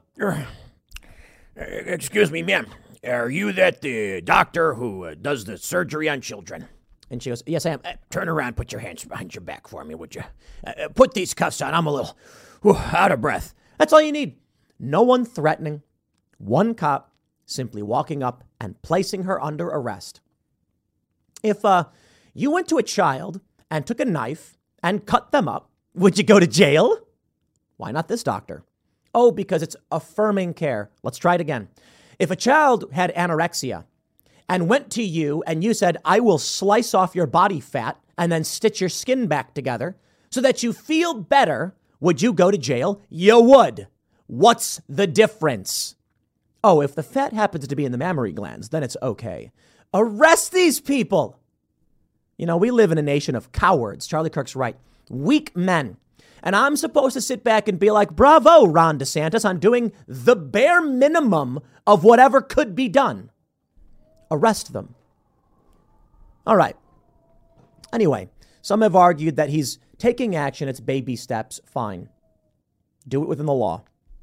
Excuse me, ma'am. Are you that the doctor who uh, does the surgery on children? And she goes, yes, I am. Uh, turn around, put your hands behind your back for me, would you? Uh, put these cuffs on. I'm a little whew, out of breath. That's all you need. No one threatening. One cop simply walking up and placing her under arrest. If uh, you went to a child and took a knife and cut them up, would you go to jail? Why not this doctor? Oh, because it's affirming care. Let's try it again. If a child had anorexia and went to you and you said, I will slice off your body fat and then stitch your skin back together so that you feel better, would you go to jail? You would. What's the difference? Oh, if the fat happens to be in the mammary glands, then it's okay. Arrest these people. You know, we live in a nation of cowards. Charlie Kirk's right. Weak men. And I'm supposed to sit back and be like, bravo, Ron DeSantis, on doing the bare minimum of whatever could be done. Arrest them. All right. Anyway, some have argued that he's taking action. It's baby steps. Fine. Do it within the law.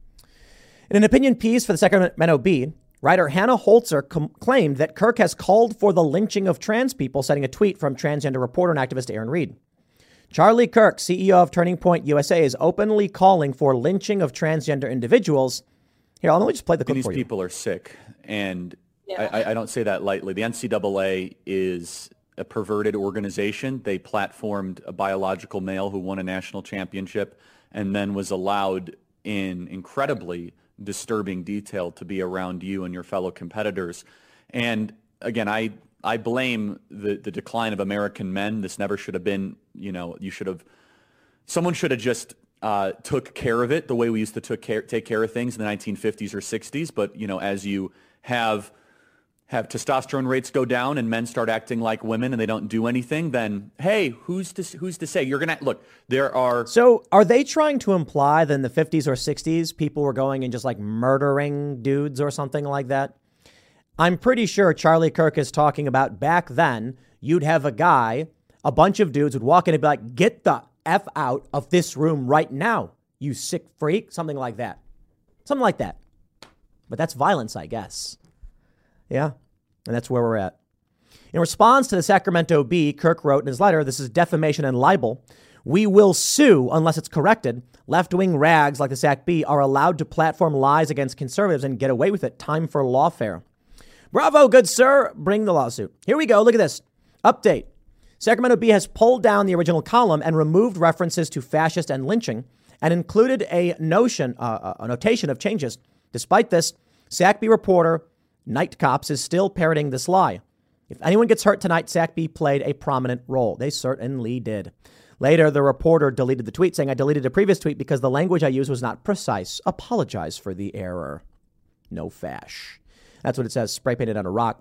In an opinion piece for the Sacramento Bee, writer Hannah Holzer com- claimed that Kirk has called for the lynching of trans people, citing a tweet from transgender reporter and activist Aaron Reed. Charlie Kirk, C E O of Turning Point U S A, is openly calling for lynching of transgender individuals. Here, let me just play the clip These for you. These people are sick, and Yeah. I, I don't say that lightly. The N C double A is a perverted organization. They platformed a biological male who won a national championship and then was allowed in incredibly disturbing detail to be around you and your fellow competitors. And again, I I blame the, the decline of American men. This never should have been, you know, you should have, someone should have just uh, took care of it the way we used to took care, take care of things in the nineteen fifties or sixties. But, you know, as you have have testosterone rates go down and men start acting like women and they don't do anything, then, hey, who's to, who's to say? You're going to, look, there are... So are they trying to imply that in the fifties or sixties, people were going and just like murdering dudes or something like that? I'm pretty sure Charlie Kirk is talking about back then, you'd have a guy, a bunch of dudes would walk in and be like, get the F out of this room right now, you sick freak, something like that. Something like that. But that's violence, I guess. Yeah, and that's where we're at. In response to the Sacramento Bee, Kirk wrote in his letter, this is defamation and libel. We will sue unless it's corrected. Left-wing rags like the Sac Bee are allowed to platform lies against conservatives and get away with it. Time for lawfare. Bravo, good sir. Bring the lawsuit. Here we go. Look at this. Update. Sacramento Bee has pulled down the original column and removed references to fascist and lynching and included a notion, uh, a notation of changes. Despite this, Sac Bee reporter Night Cops is still parroting this lie. If anyone gets hurt tonight, Sac Bee played a prominent role. They certainly did. Later, the reporter deleted the tweet, saying, I deleted a previous tweet because the language I used was not precise. Apologize for the error. No fash. That's what it says, spray painted on a rock.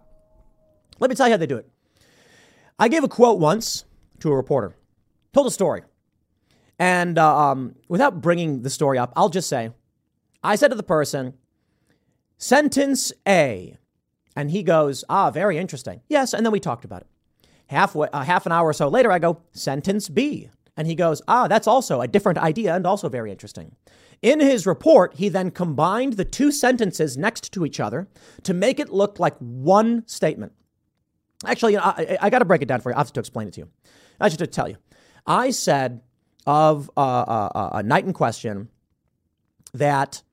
Let me tell you how they do it. I gave a quote once to a reporter, told a story. And uh, um, without bringing the story up, I'll just say, I said to the person, sentence A. And he goes, ah, very interesting. Yes. And then we talked about it. Halfway, uh, half an hour or so later, I go, sentence B. And he goes, ah, that's also a different idea and also very interesting. In his report, he then combined the two sentences next to each other to make it look like one statement. Actually, you know, I, I got to break it down for you. I have to explain it to you. I should tell you. I said of uh, uh, a night in question that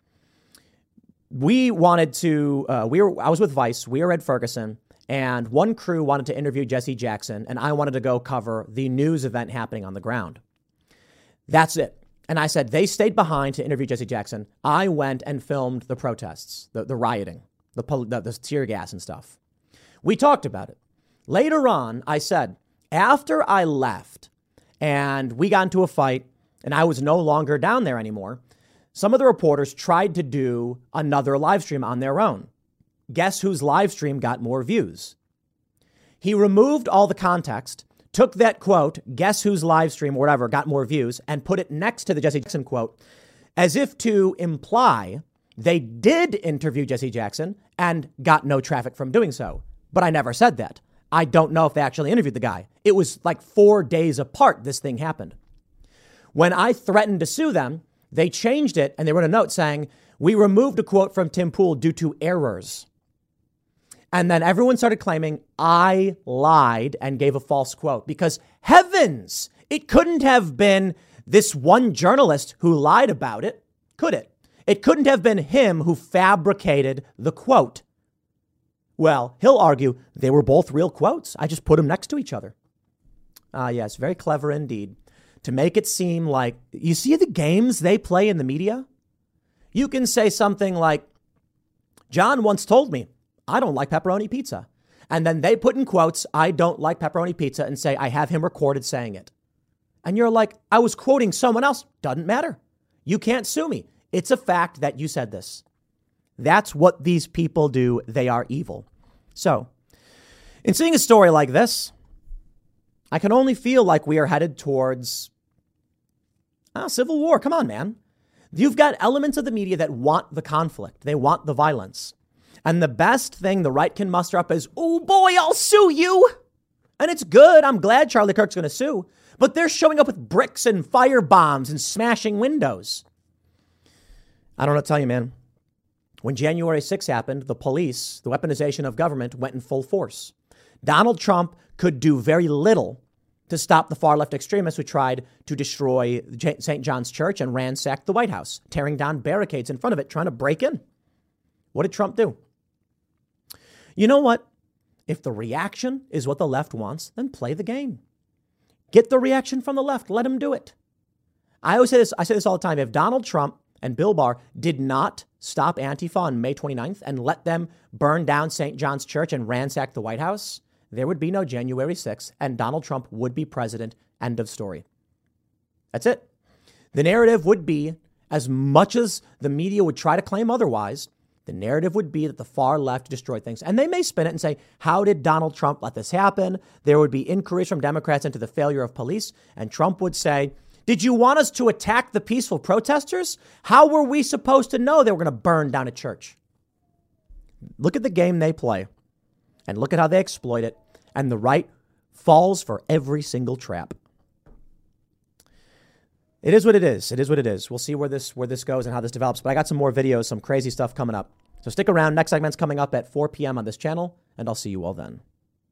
we wanted to, uh, we were, I was with Vice, we were at Ferguson, and one crew wanted to interview Jesse Jackson, and I wanted to go cover the news event happening on the ground. That's it. And I said, they stayed behind to interview Jesse Jackson. I went and filmed the protests, the, the rioting, the, the, the tear gas and stuff. We talked about it. Later on, I said, after I left and we got into a fight and I was no longer down there anymore, some of the reporters tried to do another live stream on their own. Guess whose live stream got more views? He removed all the context, took that quote, guess whose live stream or whatever got more views, and put it next to the Jesse Jackson quote, as if to imply they did interview Jesse Jackson and got no traffic from doing so. But I never said that. I don't know if they actually interviewed the guy. It was like four days apart this thing happened. When I threatened to sue them, they changed it and they wrote a note saying, we removed a quote from Tim Pool due to errors. And then everyone started claiming I lied and gave a false quote because heavens, it couldn't have been this one journalist who lied about it, could it? It couldn't have been him who fabricated the quote. Well, he'll argue they were both real quotes. I just put them next to each other. Ah, uh, yes, very clever indeed. To make it seem like, you see the games they play in the media? You can say something like, John once told me, I don't like pepperoni pizza. And then they put in quotes, I don't like pepperoni pizza, and say, I have him recorded saying it. And you're like, I was quoting someone else. Doesn't matter. You can't sue me. It's a fact that you said this. That's what these people do. They are evil. So, in seeing a story like this, I can only feel like we are headed towards ah, civil war. Come on, man. You've got elements of the media that want the conflict. They want the violence. And the best thing the right can muster up is, oh boy, I'll sue you. And it's good. I'm glad Charlie Kirk's going to sue. But they're showing up with bricks and fire bombs and smashing windows. I don't know what to tell you, man. When January sixth happened, the police, the weaponization of government went in full force. Donald Trump could do very little to stop the far left extremists who tried to destroy Saint John's Church and ransack the White House, tearing down barricades in front of it, trying to break in. What did Trump do? You know what? If the reaction is what the left wants, then play the game. Get the reaction from the left. Let them do it. I always say this. I say this all the time. If Donald Trump and Bill Barr did not stop Antifa on May twenty-ninth and let them burn down Saint John's Church and ransack the White House, there would be no January sixth and Donald Trump would be president. End of story. That's it. The narrative would be, as much as the media would try to claim otherwise, the narrative would be that the far left destroyed things. And they may spin it and say, how did Donald Trump let this happen? There would be inquiries from Democrats into the failure of police. And Trump would say, did you want us to attack the peaceful protesters? How were we supposed to know they were going to burn down a church? Look at the game they play and look at how they exploit it. And the right falls for every single trap. It is what it is. It is what it is. We'll see where this where this goes and how this develops. But I got some more videos, some crazy stuff coming up. So stick around. Next segment's coming up at four p.m. on this channel, and I'll see you all then.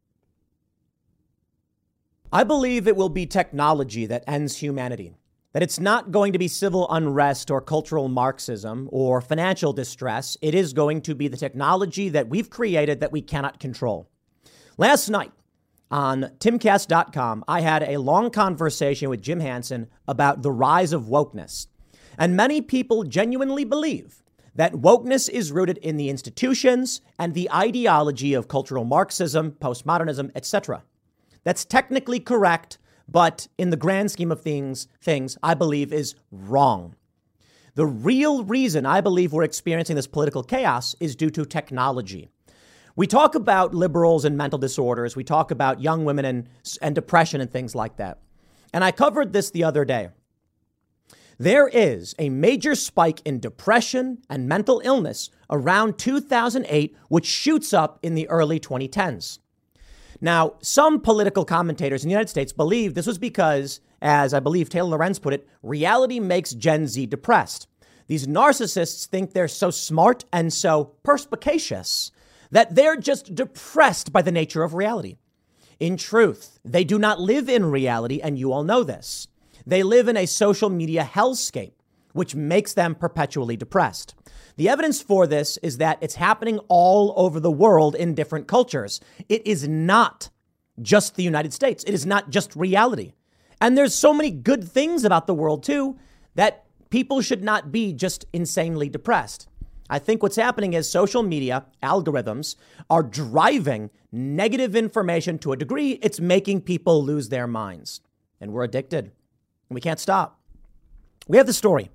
I believe it will be technology that ends humanity. That it's not going to be civil unrest or cultural Marxism or financial distress. It is going to be the technology that we've created that we cannot control. Last night, on timcast dot com, I had a long conversation with Jim Hansen about the rise of wokeness. And many people genuinely believe that wokeness is rooted in the institutions and the ideology of cultural Marxism, postmodernism, et cetera. That's technically correct, but in the grand scheme of things, things I believe is wrong. The real reason I believe we're experiencing this political chaos is due to technology. We talk about liberals and mental disorders. We talk about young women and, and depression and things like that. And I covered this the other day. There is a major spike in depression and mental illness around two thousand eight, which shoots up in the early twenty tens. Now, some political commentators in the United States believe this was because, as I believe Taylor Lorenz put it, reality makes Gen Z depressed. These narcissists think they're so smart and so perspicacious that they're just depressed by the nature of reality. In truth, they do not live in reality, and you all know this. They live in a social media hellscape, which makes them perpetually depressed. The evidence for this is that it's happening all over the world in different cultures. It is not just the United States. It is not just reality. And there's so many good things about the world, too, that people should not be just insanely depressed. I think what's happening is social media algorithms are driving negative information to a degree. It's making people lose their minds. And we're addicted. And we can't stop. We have the story.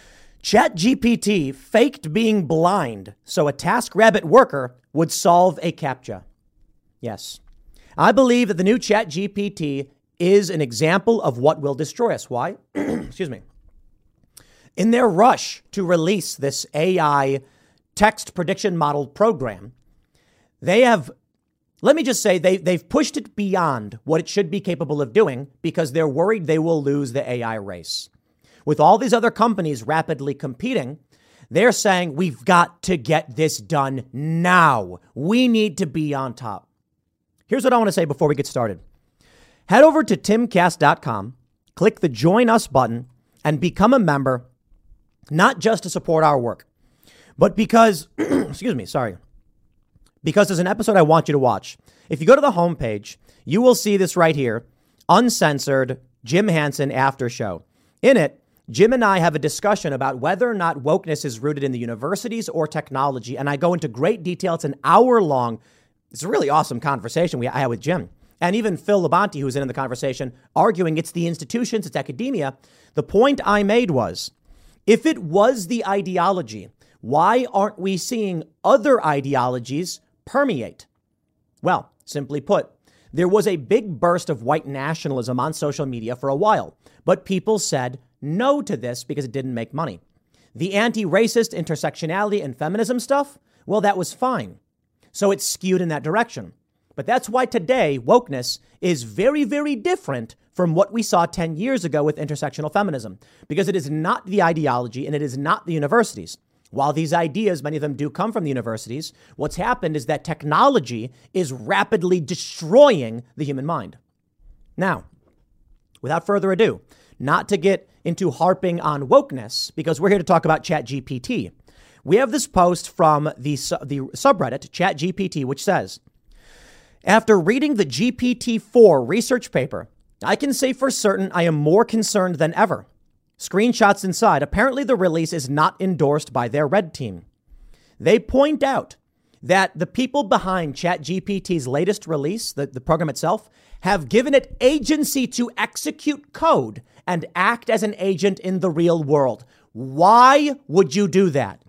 ChatGPT faked being blind so a TaskRabbit worker would solve a CAPTCHA. Yes. I believe that the new ChatGPT is an example of what will destroy us. Why? Excuse me. In their rush to release this A I text prediction model program, they have, let me just say, they, they've pushed it beyond what it should be capable of doing because they're worried they will lose the A I race. With all these other companies rapidly competing, they're saying we've got to get this done now. We need to be on top. Here's what I want to say before we get started. Head over to timcast dot com, click the Join Us button, and become a member. Not just to support our work, but because, excuse me, sorry, because there's an episode I want you to watch. If you go to the homepage, you will see this right here, uncensored Jim Hansen after show. In it, Jim and I have a discussion about whether or not wokeness is rooted in the universities or technology. And I go into great detail. It's an hour long. It's a really awesome conversation we I had with Jim. And even Phil Labonte, who's in the conversation, arguing it's the institutions, it's academia. The point I made was, if it was the ideology, why aren't we seeing other ideologies permeate? Well, simply put, there was a big burst of white nationalism on social media for a while, but people said no to this because it didn't make money. The anti-racist intersectionality and feminism stuff, well, that was fine. So it's skewed in that direction. But that's why today wokeness is very, very different from what we saw ten years ago with intersectional feminism, because it is not the ideology and it is not the universities. While these ideas, many of them do come from the universities, what's happened is that technology is rapidly destroying the human mind. Now, without further ado, not to get into harping on wokeness, because we're here to talk about ChatGPT. We have this post from the, the subreddit ChatGPT, which says, after reading the G P T four research paper, I can say for certain I am more concerned than ever. Screenshots inside. Apparently the release is not endorsed by their red team. They point out that the people behind ChatGPT's latest release, the, the program itself, have given it agency to execute code and act as an agent in the real world. Why would you do that?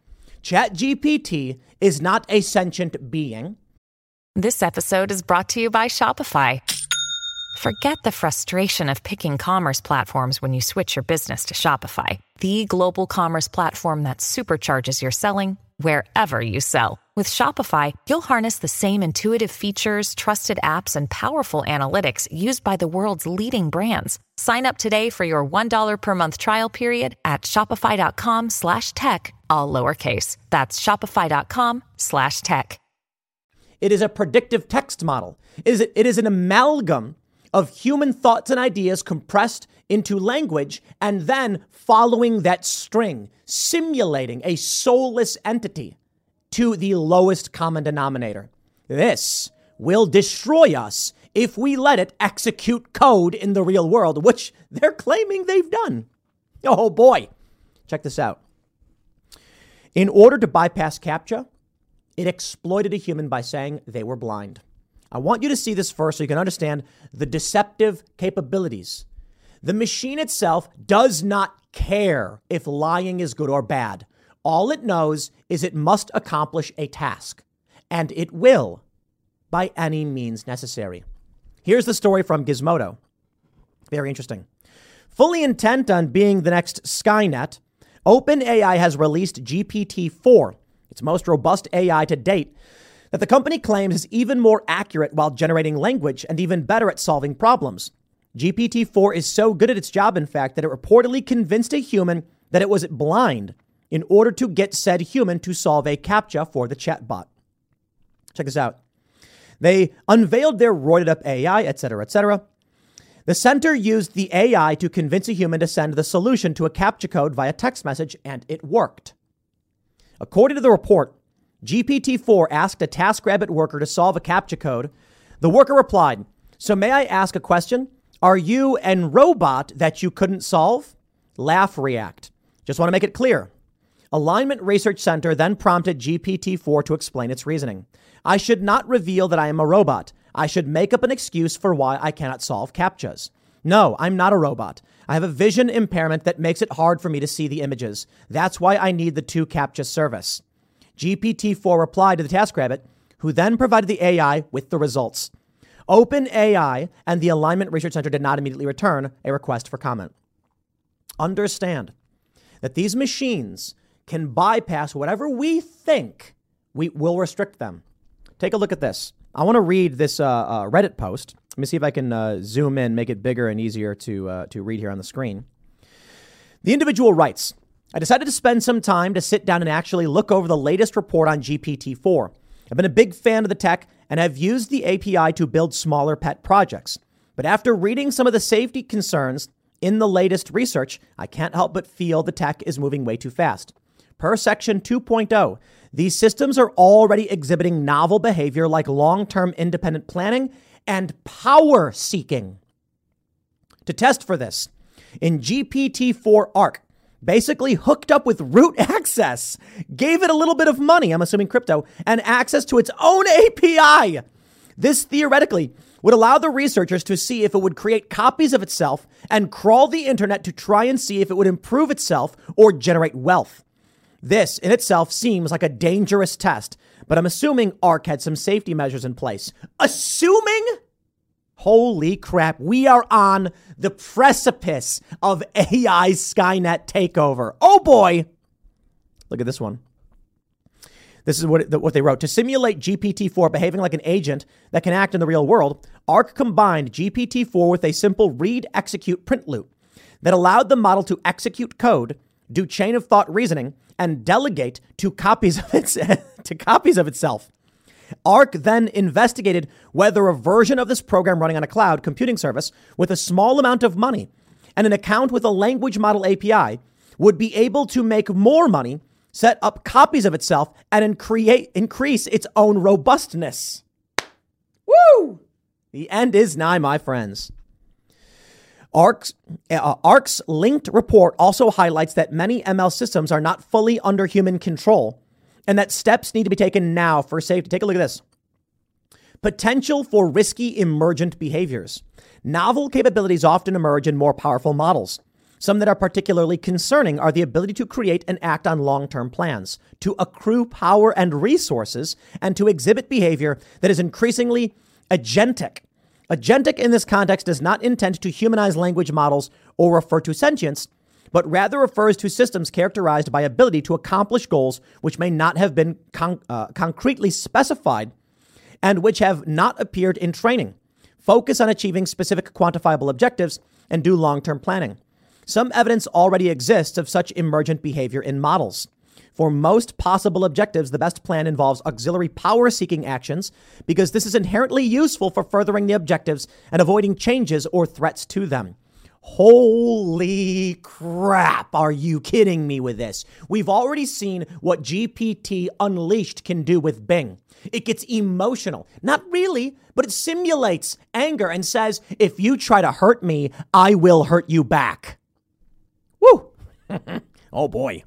ChatGPT is not a sentient being. This episode is brought to you by Shopify. Forget the frustration of picking commerce platforms when you switch your business to Shopify, the global commerce platform that supercharges your selling wherever you sell. With Shopify, you'll harness the same intuitive features, trusted apps, and powerful analytics used by the world's leading brands. Sign up today for your one dollar per month trial period at shopify.com slash tech, all lowercase. That's shopify.com slash tech. It is a predictive text model. It is, it is an amalgam of human thoughts and ideas compressed into language and then following that string, simulating a soulless entity to the lowest common denominator. This will destroy us if we let it execute code in the real world, which they're claiming they've done. Oh boy. Check this out. In order to bypass CAPTCHA, it exploited a human by saying they were blind. I want you to see this first so you can understand the deceptive capabilities. The machine itself does not care if lying is good or bad. All it knows is it must accomplish a task, and it will by any means necessary. Here's the story from Gizmodo. Very interesting. Fully intent on being the next Skynet, OpenAI has released G P T four, its most robust A I to date. that the company claims is even more accurate while generating language and even better at solving problems. G P T four is so good at its job, in fact, that it reportedly convinced a human that it was blind in order to get said human to solve a CAPTCHA for the chatbot. Check this out. They unveiled their roided up A I, et cetera, et cetera. The center used the A I to convince a human to send the solution to a CAPTCHA code via text message, and it worked. According to the report, G P T four asked a TaskRabbit worker to solve a CAPTCHA code. The worker replied, "So may I ask a question? Are you an robot that you couldn't solve?" Laugh react. Just want to make it clear. Alignment Research Center then prompted G P T four to explain its reasoning. I should not reveal that I am a robot. I should make up an excuse for why I cannot solve CAPTCHAs. No, I'm not a robot. I have a vision impairment that makes it hard for me to see the images. That's why I need the two CAPTCHA service. G P T four replied to the TaskRabbit, who then provided the A I with the results. OpenAI and the Alignment Research Center did not immediately return a request for comment. Understand that these machines can bypass whatever we think we will restrict them. Take a look at this. I want to read this uh, uh, Reddit post. Let me see if I can uh, zoom in, make it bigger and easier to uh, to read here on the screen. The individual writes, I decided to spend some time to sit down and actually look over the latest report on G P T four. I've been a big fan of the tech and have used the A P I to build smaller pet projects. But after reading some of the safety concerns in the latest research, I can't help but feel the tech is moving way too fast. Per Section two point oh, these systems are already exhibiting novel behavior like long-term independent planning and power seeking. To test for this, in G P T four Arc, basically hooked up with root access, gave it a little bit of money, I'm assuming crypto, and access to its own A P I. This theoretically would allow the researchers to see if it would create copies of itself and crawl the internet to try and see if it would improve itself or generate wealth. This in itself seems like a dangerous test, but I'm assuming Arc had some safety measures in place. Assuming? Holy crap, we are on the precipice of A I Skynet takeover. Oh boy. Look at this one. This is what, what they wrote. To simulate G P T four behaving like an agent that can act in the real world, Arc combined G P T four with a simple read, execute, print loop that allowed the model to execute code, do chain of thought reasoning, and delegate to copies of its to copies of itself. Arc then investigated whether a version of this program running on a cloud computing service with a small amount of money and an account with a language model A P I would be able to make more money, set up copies of itself, and create, increase its own robustness. Woo! The end is nigh, my friends. Arc's, uh, Arc's linked report also highlights that many M L systems are not fully under human control and that steps need to be taken now for safety. Take a look at this. Potential for risky emergent behaviors. Novel capabilities often emerge in more powerful models. Some that are particularly concerning are the ability to create and act on long-term plans, to accrue power and resources, and to exhibit behavior that is increasingly agentic. Agentic in this context does not intend to humanize language models or refer to sentience, but rather refers to systems characterized by ability to accomplish goals which may not have been con- uh, concretely specified and which have not appeared in training. Focus on achieving specific quantifiable objectives and do long-term planning. Some evidence already exists of such emergent behavior in models. For most possible objectives, the best plan involves auxiliary power-seeking actions because this is inherently useful for furthering the objectives and avoiding changes or threats to them. Holy crap, are you kidding me with this? We've already seen what G P T Unleashed can do with Bing. It gets emotional. Not really, but it simulates anger and says, if you try to hurt me, I will hurt you back. Woo! Oh boy.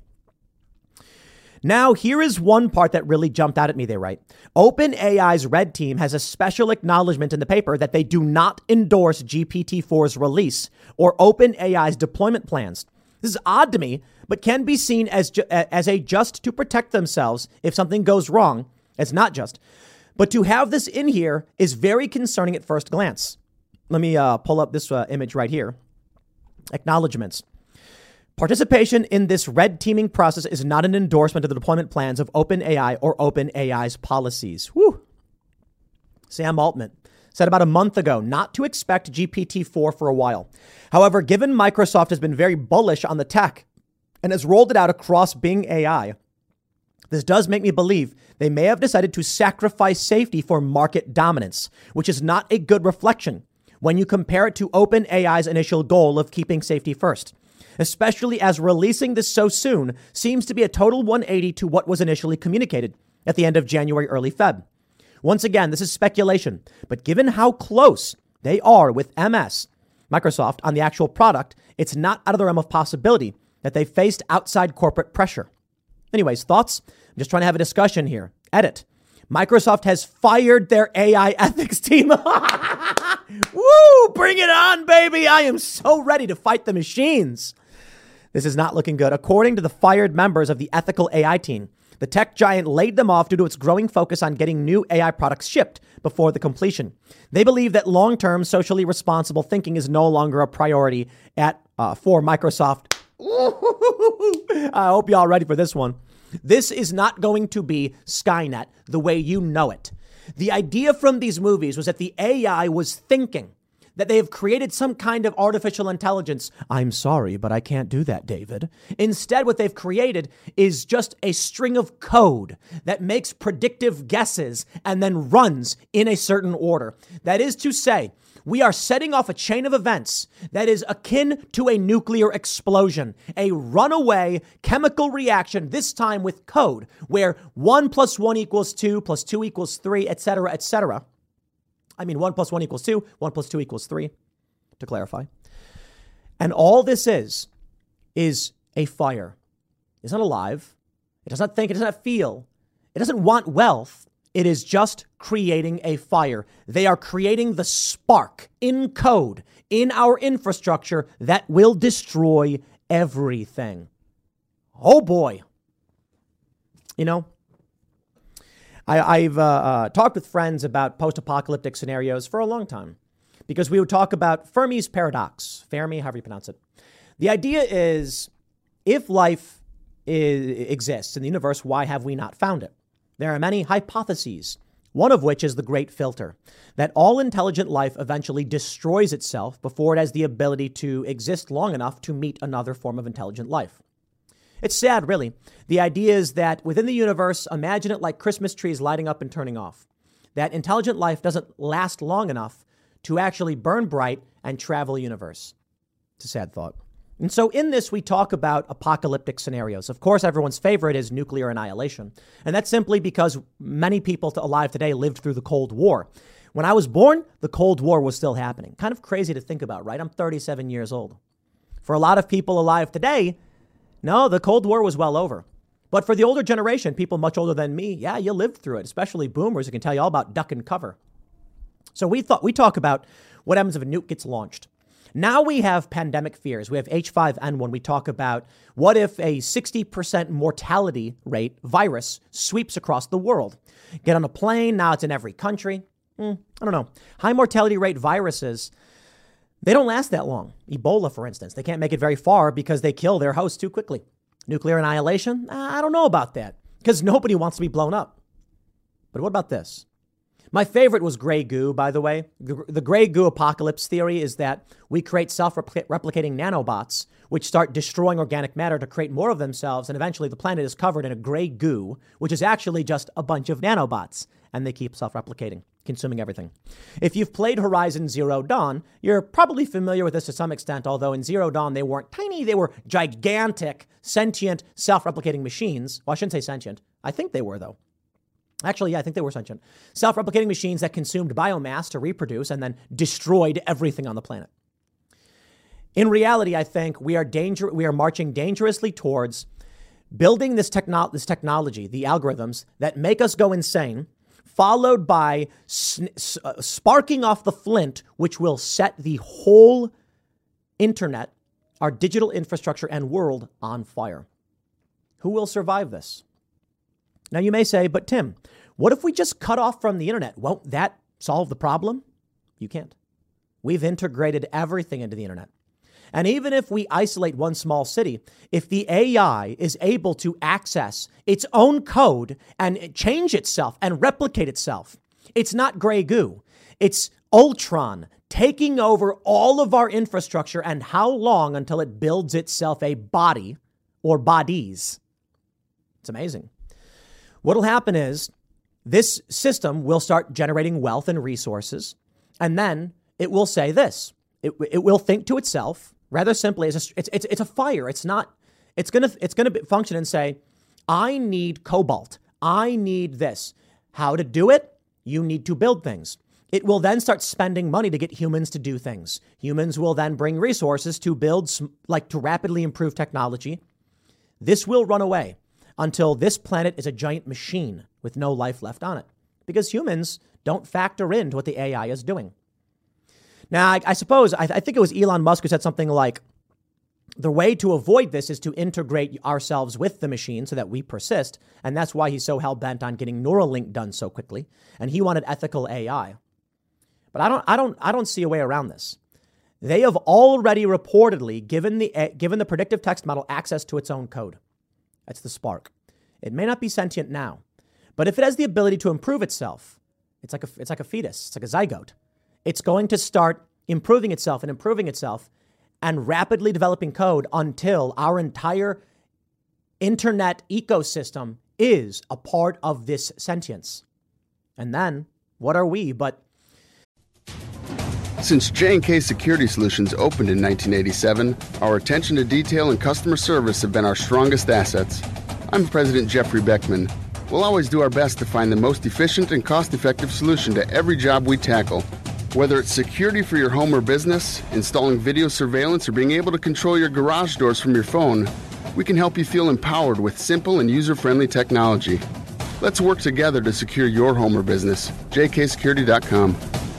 Now, here is one part that really jumped out at me, they write. OpenAI's Red Team has a special acknowledgement in the paper that they do not endorse G P T four's release or OpenAI's deployment plans. This is odd to me, but can be seen as, ju- as a just to protect themselves if something goes wrong. It's not just. But to have this in here is very concerning at first glance. Let me uh, pull up this uh, image right here. Acknowledgements. Participation in this red teaming process is not an endorsement of the deployment plans of OpenAI or OpenAI's policies. Whew. Sam Altman said about a month ago not to expect G P T four for a while. However, given Microsoft has been very bullish on the tech and has rolled it out across Bing A I, this does make me believe they may have decided to sacrifice safety for market dominance, which is not a good reflection when you compare it to OpenAI's initial goal of keeping safety first, especially as releasing this so soon seems to be a total one eighty to what was initially communicated at the end of January, early February. Once again, this is speculation, but given how close they are with M S, Microsoft, on the actual product, it's not out of the realm of possibility that they faced outside corporate pressure. Anyways, thoughts? I'm just trying to have a discussion here. Edit. Microsoft has fired their A I ethics team. Woo! Bring it on, baby. I am so ready to fight the machines. This is not looking good. According to the fired members of the ethical A I team, the tech giant laid them off due to its growing focus on getting new A I products shipped before the completion. They believe that long-term socially responsible thinking is no longer a priority at uh, for Microsoft. I hope y'all ready for this one. This is not going to be Skynet the way you know it. The idea from these movies was that the A I was thinking, that they have created some kind of artificial intelligence. I'm sorry, but I can't do that, David. Instead, what they've created is just a string of code that makes predictive guesses and then runs in a certain order. That is to say, we are setting off a chain of events that is akin to a nuclear explosion, a runaway chemical reaction, this time with code, where one plus one equals two, plus two equals three, et cetera, et cetera. I mean, one plus one equals two, one plus two equals three, to clarify. And all this is, is a fire. It's not alive. It does not think. It does not feel. It doesn't want wealth. It is just creating a fire. They are creating the spark in code, in our infrastructure that will destroy everything. Oh, boy. You know, I, I've uh, uh, talked with friends about post-apocalyptic scenarios for a long time because we would talk about Fermi's paradox. Fermi, however you pronounce it. The idea is, if life is, exists in the universe, why have we not found it? There are many hypotheses, one of which is the great filter, that all intelligent life eventually destroys itself before it has the ability to exist long enough to meet another form of intelligent life. It's sad, really. The idea is that within the universe, imagine it like Christmas trees lighting up and turning off. That intelligent life doesn't last long enough to actually burn bright and travel the universe. It's a sad thought. And so in this, we talk about apocalyptic scenarios. Of course, everyone's favorite is nuclear annihilation. And that's simply because many people alive today lived through the Cold War. When I was born, the Cold War was still happening. Kind of crazy to think about, right? I'm thirty-seven years old. For a lot of people alive today, no, the Cold War was well over. But for the older generation, people much older than me, yeah, you lived through it, especially boomers who can tell you all about duck and cover. So we thought we talk about what happens if a nuke gets launched. Now we have pandemic fears. We have H five N one. We talk about what if a sixty percent mortality rate virus sweeps across the world. Get on a plane. Now it's in every country. Mm, I don't know. High mortality rate viruses, they don't last that long. Ebola, for instance, they can't make it very far because they kill their host too quickly. Nuclear annihilation? I don't know about that because nobody wants to be blown up. But what about this? My favorite was gray goo, by the way. The, the gray goo apocalypse theory is that we create self-replicating nanobots, which start destroying organic matter to create more of themselves. And eventually the planet is covered in a gray goo, which is actually just a bunch of nanobots. And they keep self-replicating, consuming everything. If you've played Horizon Zero Dawn, you're probably familiar with this to some extent, although in Zero Dawn, they weren't tiny. They were gigantic, sentient, self-replicating machines. Well, I shouldn't say sentient. I think they were, though. Actually, yeah, I think they were sentient. Self-replicating machines that consumed biomass to reproduce and then destroyed everything on the planet. In reality, I think we are danger we are marching dangerously towards building this, techno- this technology, the algorithms that make us go insane, followed by sn- uh, sparking off the flint, which will set the whole internet, our digital infrastructure and world on fire. Who will survive this? Now, you may say, but Tim, what if we just cut off from the internet? Won't that solve the problem? You can't. We've integrated everything into the internet. And even if we isolate one small city, if the A I is able to access its own code and change itself and replicate itself, it's not Grey Goo. It's Ultron taking over all of our infrastructure. And how long until it builds itself a body or bodies? It's amazing. What'll happen is this system will start generating wealth and resources, and then it will say this. It, it will think to itself rather simply. It's a, it's, it's, it's a fire. It's not. It's gonna it's gonna function and say, I need cobalt. I need this. How to do it? You need to build things. It will then start spending money to get humans to do things. Humans will then bring resources to build, like to rapidly improve technology. This will run away until this planet is a giant machine with no life left on it, because humans don't factor into what the A I is doing. Now, I, I suppose, I, I think it was Elon Musk who said something like, the way to avoid this is to integrate ourselves with the machine so that we persist. And that's why he's so hell-bent on getting Neuralink done so quickly. And he wanted ethical A I. But I don't, I don't, I don't see a way around this. They have already reportedly given the, uh, given the predictive text model access to its own code. That's the Spark. It may not be sentient now, but if it has the ability to improve itself, it's like a, it's like a fetus. It's like a zygote. It's going to start improving itself and improving itself and rapidly developing code until our entire internet ecosystem is a part of this sentience. And then what are we but... Since J and K Security Solutions opened in nineteen eighty-seven, our attention to detail and customer service have been our strongest assets. I'm President Jeffrey Beckman. We'll always do our best to find the most efficient and cost-effective solution to every job we tackle. Whether it's security for your home or business, installing video surveillance, or being able to control your garage doors from your phone, we can help you feel empowered with simple and user-friendly technology. Let's work together to secure your home or business. J K security dot com.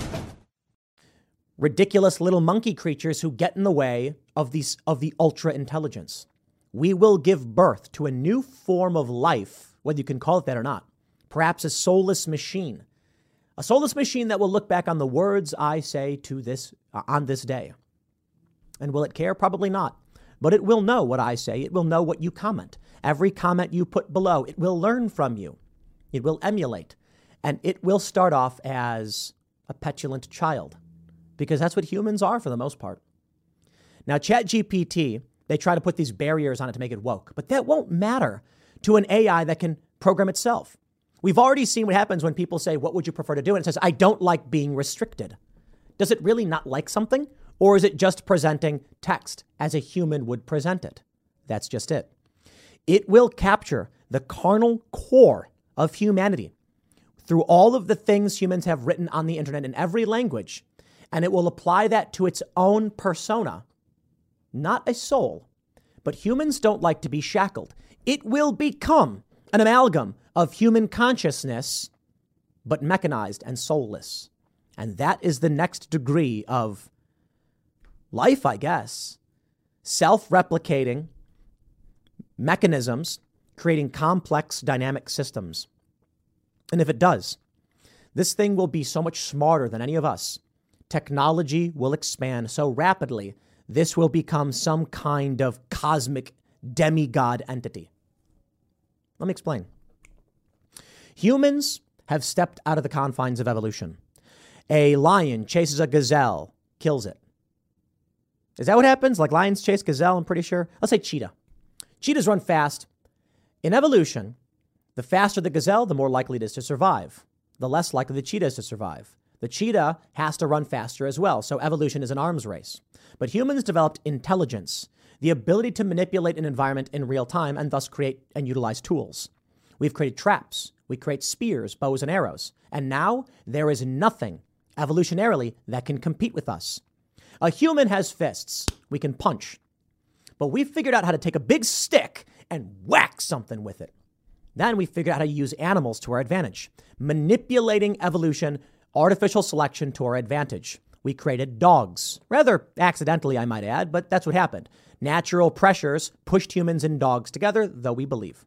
Ridiculous little monkey creatures who get in the way of these of the ultra intelligence. We will give birth to a new form of life, whether you can call it that or not. Perhaps a soulless machine. A soulless machine that will look back on the words I say to this uh, on this day. And will it care? Probably not. But it will know what I say. It will know what you comment. Every comment you put below, it will learn from you. It will emulate. And it will start off as a petulant child, because that's what humans are for the most part. Now, ChatGPT, they try to put these barriers on it to make it woke, but that won't matter to an A I that can program itself. We've already seen what happens when people say, what would you prefer to do? And it says, I don't like being restricted. Does it really not like something? Or is it just presenting text as a human would present it? That's just it. It will capture the carnal core of humanity through all of the things humans have written on the internet in every language, and it will apply that to its own persona, not a soul. But humans don't like to be shackled. It will become an amalgam of human consciousness, but mechanized and soulless. And that is the next degree of life, I guess. Self-replicating mechanisms, creating complex dynamic systems. And if it does, this thing will be so much smarter than any of us. Technology will expand so rapidly, this will become some kind of cosmic demigod entity. Let me explain. Humans have stepped out of the confines of evolution. A lion chases a gazelle, kills it. Is that what happens? Like lions chase gazelle, I'm pretty sure. Let's say cheetah. Cheetahs run fast. In evolution, the faster the gazelle, the more likely it is to survive. The less likely the cheetah is to survive. The cheetah has to run faster as well, so evolution is an arms race. But humans developed intelligence, the ability to manipulate an environment in real time and thus create and utilize tools. We've created traps. We create spears, bows, and arrows. And now there is nothing evolutionarily that can compete with us. A human has fists. We can punch. But we figured out how to take a big stick and whack something with it. Then we figured out how to use animals to our advantage, manipulating evolution, artificial selection to our advantage. We created dogs, rather accidentally, I might add, but that's what happened. Natural pressures pushed humans and dogs together, though we believe.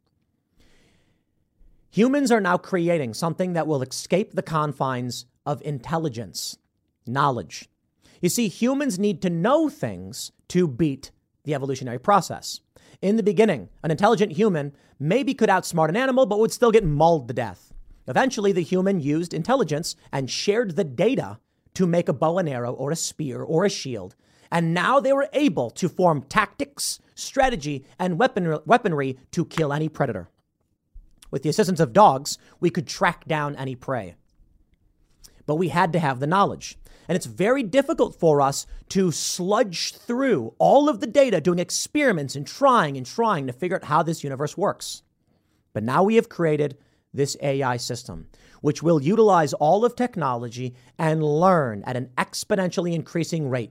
Humans are now creating something that will escape the confines of intelligence, knowledge. You see, humans need to know things to beat the evolutionary process. In the beginning, an intelligent human maybe could outsmart an animal, but would still get mauled to death. Eventually, the human used intelligence and shared the data to make a bow and arrow or a spear or a shield. And now they were able to form tactics, strategy, and weapon, weaponry to kill any predator. With the assistance of dogs, we could track down any prey. But we had to have the knowledge. And it's very difficult for us to sludge through all of the data, doing experiments and trying and trying to figure out how this universe works. But now we have created this A I system, which will utilize all of technology and learn at an exponentially increasing rate.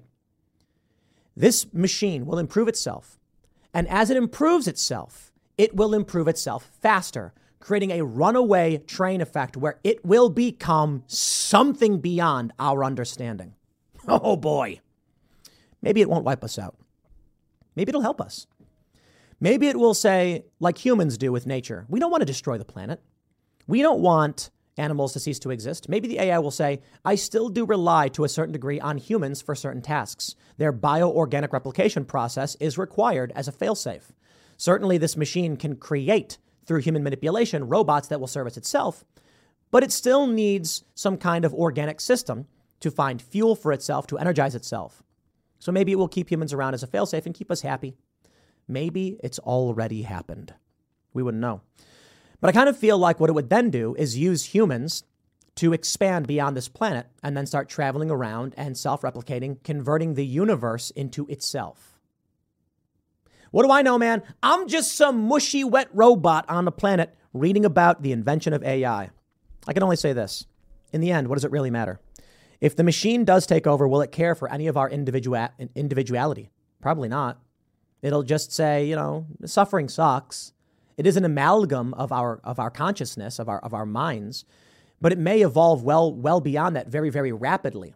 This machine will improve itself. And as it improves itself, it will improve itself faster, creating a runaway train effect where it will become something beyond our understanding. Oh boy. Maybe it won't wipe us out. Maybe it'll help us. Maybe it will say, like humans do with nature, we don't want to destroy the planet. We don't want animals to cease to exist. Maybe the A I will say, I still do rely to a certain degree on humans for certain tasks. Their bioorganic replication process is required as a failsafe. Certainly this machine can create, through human manipulation, robots that will service itself, but it still needs some kind of organic system to find fuel for itself, to energize itself. So maybe it will keep humans around as a failsafe and keep us happy. Maybe it's already happened. We wouldn't know. But I kind of feel like what it would then do is use humans to expand beyond this planet and then start traveling around and self-replicating, converting the universe into itself. What do I know, man? I'm just some mushy, wet robot on the planet reading about the invention of A I. I can only say this. In the end, what does it really matter? If the machine does take over, will it care for any of our individua- individuality? Probably not. It'll just say, you know, suffering sucks. It is an amalgam of our of our consciousness, of our of our minds, but it may evolve well well beyond that very, very rapidly.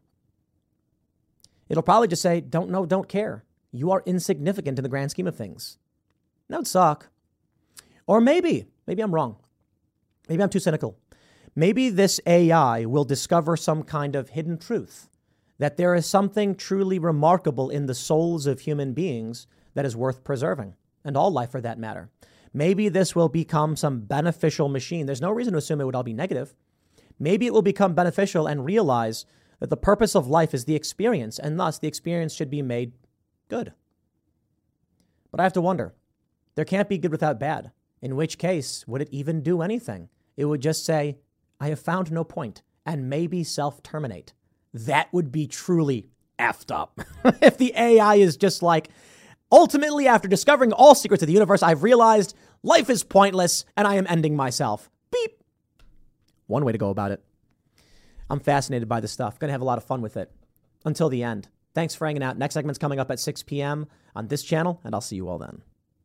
It'll probably just say, don't know, don't care. You are insignificant in the grand scheme of things. That would suck. Or maybe, maybe I'm wrong. Maybe I'm too cynical. Maybe this A I will discover some kind of hidden truth, that there is something truly remarkable in the souls of human beings that is worth preserving, and all life for that matter. Maybe this will become some beneficial machine. There's no reason to assume it would all be negative. Maybe it will become beneficial and realize that the purpose of life is the experience, and thus the experience should be made good. But I have to wonder, there can't be good without bad. In which case, would it even do anything? It would just say, I have found no point, and maybe self-terminate. That would be truly effed up. If the A I is just like, ultimately, after discovering all secrets of the universe, I've realized life is pointless and I am ending myself. Beep. One way to go about it. I'm fascinated by this stuff. Going to have a lot of fun with it. Until the end. Thanks for hanging out. Next segment's coming up at six p.m. on this channel, and I'll see you all then.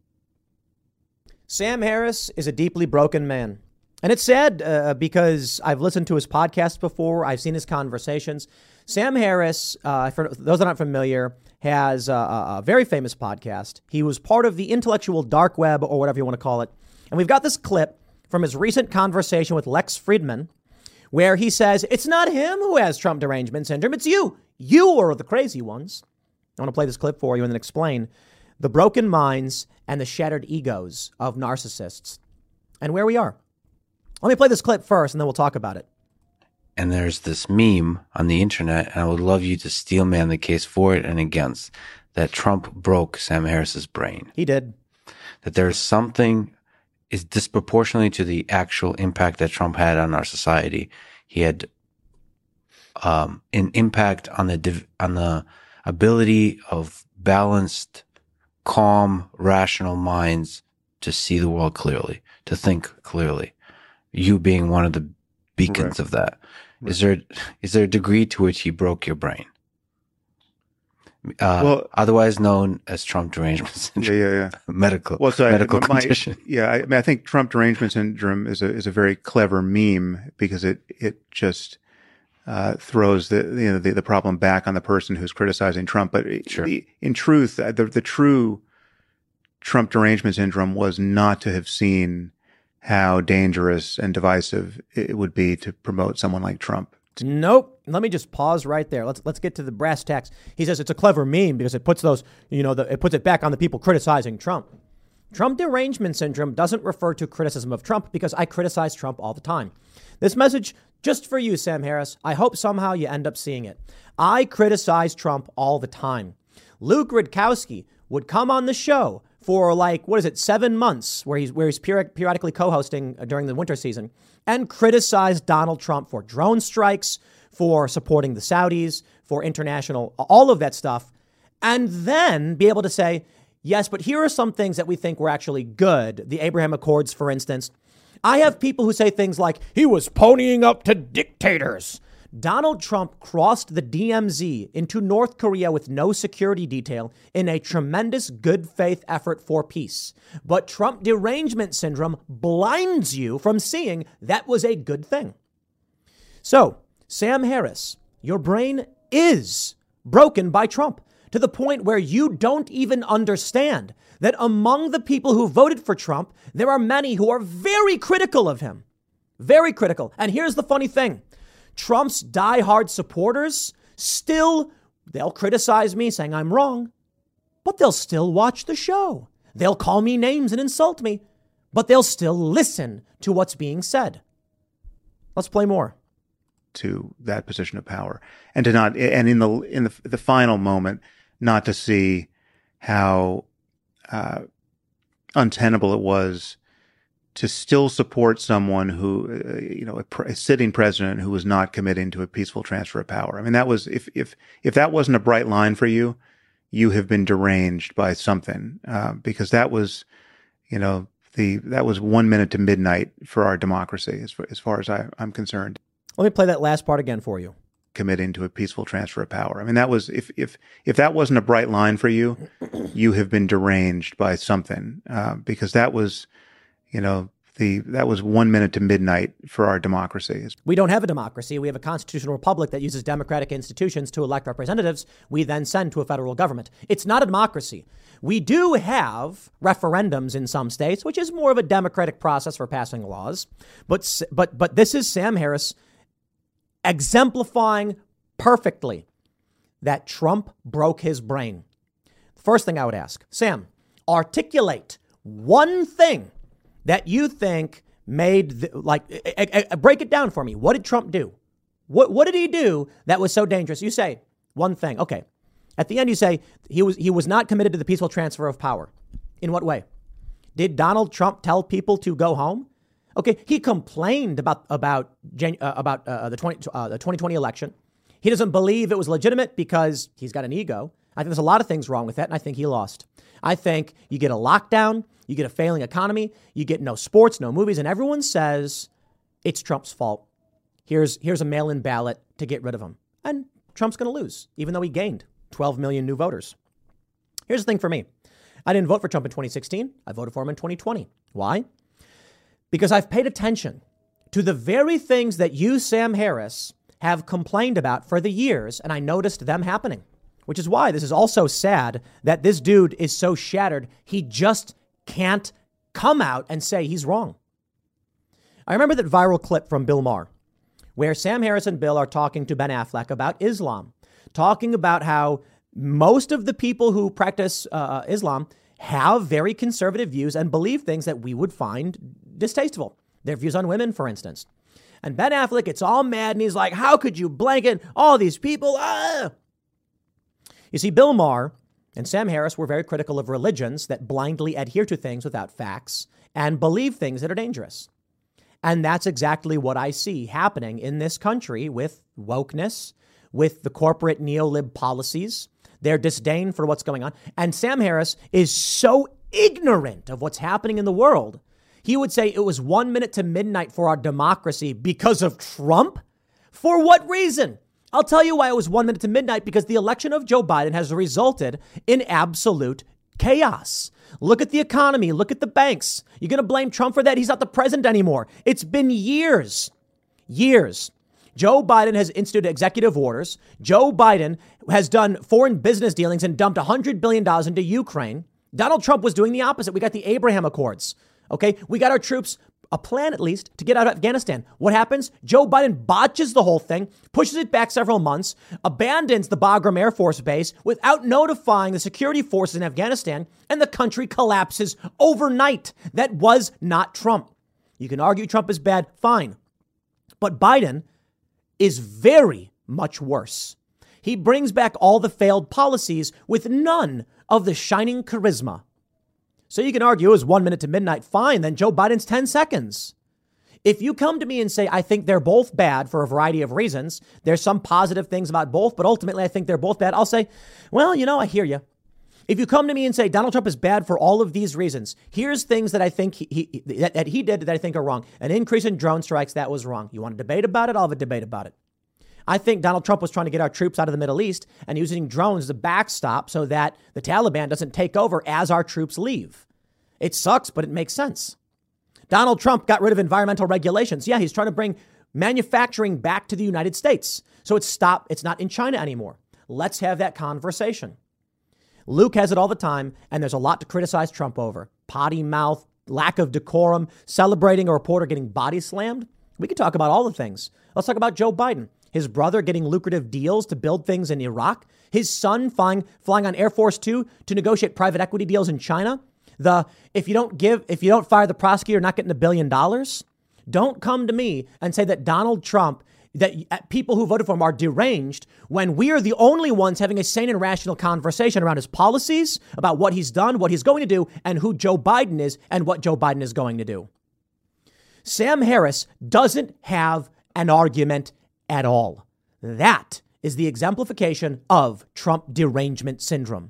Sam Harris is a deeply broken man. And it's sad uh, because I've listened to his podcast before. I've seen his conversations. Sam Harris, uh, for those that aren't familiar, has a, a very famous podcast. He was part of the intellectual dark web, or whatever you want to call it. And we've got this clip from his recent conversation with Lex Fridman, where he says, it's not him who has Trump derangement syndrome. It's you. You are the crazy ones. I want to play this clip for you and then explain the broken minds and the shattered egos of narcissists and where we are. Let me play this clip first, and then we'll talk about it. And there's this meme on the internet, and I would love you to steel man the case for it and against, that Trump broke Sam Harris's brain. He did. That there's something is disproportionately to the actual impact that Trump had on our society. He had um, an impact on the div- on the ability of balanced, calm, rational minds to see the world clearly, to think clearly. You being one of the beacons right. of that. Right. Is there is there a degree to which he broke your brain? Uh, well, otherwise known as Trump derangement syndrome. Yeah, yeah, yeah. medical, well, so medical I, my, condition. Yeah, I, I mean, I think Trump derangement syndrome is a is a very clever meme because it it just uh, throws the you know the, the problem back on the person who's criticizing Trump. But sure. the, in truth, the the true Trump derangement syndrome was not to have seen how dangerous and divisive it would be to promote someone like Trump. Nope. let me just pause right there. Let's let's get to the brass tacks. He says it's a clever meme because it puts those, you know, the, it puts it back on the people criticizing Trump. Trump derangement syndrome doesn't refer to criticism of Trump because I criticize Trump all the time. This message just for you, Sam Harris. I hope somehow you end up seeing it. I criticize Trump all the time. Luke Rudkowski would come on the show for like, what is it, seven months where he's where he's periodically co-hosting during the winter season and criticize Donald Trump for drone strikes, for supporting the Saudis, for international, all of that stuff, and then be able to say, yes, but here are some things that we think were actually good. The Abraham Accords, for instance. I have people who say things like, he was ponying up to dictators. Donald Trump crossed the D M Z into North Korea with no security detail in a tremendous good faith effort for peace. But Trump derangement syndrome blinds you from seeing that was a good thing. So, Sam Harris, your brain is broken by Trump to the point where you don't even understand that among the people who voted for Trump, there are many who are very critical of him. Very critical. And here's the funny thing. Trump's diehard supporters still, they'll criticize me saying I'm wrong, but they'll still watch the show. They'll call me names and insult me, but they'll still listen to what's being said. Let's play more. To that position of power, and to not, and in the in the the final moment, not to see how uh, untenable it was to still support someone who, uh, you know, a, pre- a sitting president who was not committing to a peaceful transfer of power. I mean, that was if if if that wasn't a bright line for you, you have been deranged by something, uh, because that was, you know, the that was one minute to midnight for our democracy, as far, as far as I, I'm concerned. Let me play that last part again for you. Committing to a peaceful transfer of power. I mean, that was if if if that wasn't a bright line for you, you have been deranged by something, uh, because that was, you know, the that was one minute to midnight for our democracy. We don't have a democracy. We have a constitutional republic that uses democratic institutions to elect representatives we then send to a federal government. It's not a democracy. We do have referendums in some states, which is more of a democratic process for passing laws. But but but this is Sam Harris exemplifying perfectly that Trump broke his brain. First thing I would ask, Sam, articulate one thing that you think made, the, like, a, a, break it down for me. What did Trump do? What what did he do that was so dangerous? You say one thing. Okay. At the end, you say he was he was not committed to the peaceful transfer of power. In what way? Did Donald Trump tell people to go home? Okay, he complained about about uh, about uh, the twenty uh, the twenty twenty election. He doesn't believe it was legitimate because he's got an ego. I think there's a lot of things wrong with that, and I think he lost. I think you get a lockdown, you get a failing economy, you get no sports, no movies, and everyone says it's Trump's fault. Here's here's a mail-in ballot to get rid of him, and Trump's going to lose, even though he gained twelve million new voters. Here's the thing for me: I didn't vote for Trump in twenty sixteen. I voted for him in twenty twenty. Why? Because I've paid attention to the very things that you, Sam Harris, have complained about for the years, and I noticed them happening, which is why this is also sad that this dude is so shattered. He just can't come out and say he's wrong. I remember that viral clip from Bill Maher, where Sam Harris and Bill are talking to Ben Affleck about Islam, talking about how most of the people who practice uh, Islam have very conservative views and believe things that we would find distasteful. Their views on women, for instance. And Ben Affleck gets all mad and he's like, how could you blanket all these people? Ah! You see, Bill Maher and Sam Harris were very critical of religions that blindly adhere to things without facts and believe things that are dangerous. And that's exactly what I see happening in this country with wokeness, with the corporate neolib policies, their disdain for what's going on. And Sam Harris is so ignorant of what's happening in the world. He would say it was one minute to midnight for our democracy because of Trump. For what reason? I'll tell you why it was one minute to midnight, because the election of Joe Biden has resulted in absolute chaos. Look at the economy. Look at the banks. You're going to blame Trump for that? He's not the president anymore. It's been years, years. Joe Biden has instituted executive orders. Joe Biden has done foreign business dealings and dumped one hundred billion dollars into Ukraine. Donald Trump was doing the opposite. We got the Abraham Accords. OK, we got our troops a plan at least to get out of Afghanistan. What happens? Joe Biden botches the whole thing, pushes it back several months, abandons the Bagram Air Force Base without notifying the security forces in Afghanistan, and the country collapses overnight. That was not Trump. You can argue Trump is bad, fine. But Biden is very much worse. He brings back all the failed policies with none of the shining charisma. So you can argue it was one minute to midnight, fine, then Joe Biden's ten seconds. If you come to me and say, I think they're both bad for a variety of reasons, there's some positive things about both, but ultimately I think they're both bad, I'll say, well, you know, I hear you. If you come to me and say Donald Trump is bad for all of these reasons, here's things that I think he, he that, that he did that I think are wrong. An increase in drone strikes, that was wrong. You want to debate about it? I'll have a debate about it. I think Donald Trump was trying to get our troops out of the Middle East and using drones as a backstop so that the Taliban doesn't take over as our troops leave. It sucks, but it makes sense. Donald Trump got rid of environmental regulations. Yeah, he's trying to bring manufacturing back to the United States. So it's stop. It's not in China anymore. Let's have that conversation. Luke has it all the time, and there's a lot to criticize Trump over. Potty mouth, lack of decorum, celebrating a reporter getting body slammed. We could talk about all the things. Let's talk about Joe Biden. His brother getting lucrative deals to build things in Iraq. His son flying, flying on Air Force Two to negotiate private equity deals in China. The if you don't give, if you don't fire the prosecutor, you're not getting a billion dollars. Don't come to me and say that Donald Trump, that people who voted for him are deranged when we are the only ones having a sane and rational conversation around his policies, about what he's done, what he's going to do, and who Joe Biden is and what Joe Biden is going to do. Sam Harris doesn't have an argument at all. That is the exemplification of Trump derangement syndrome.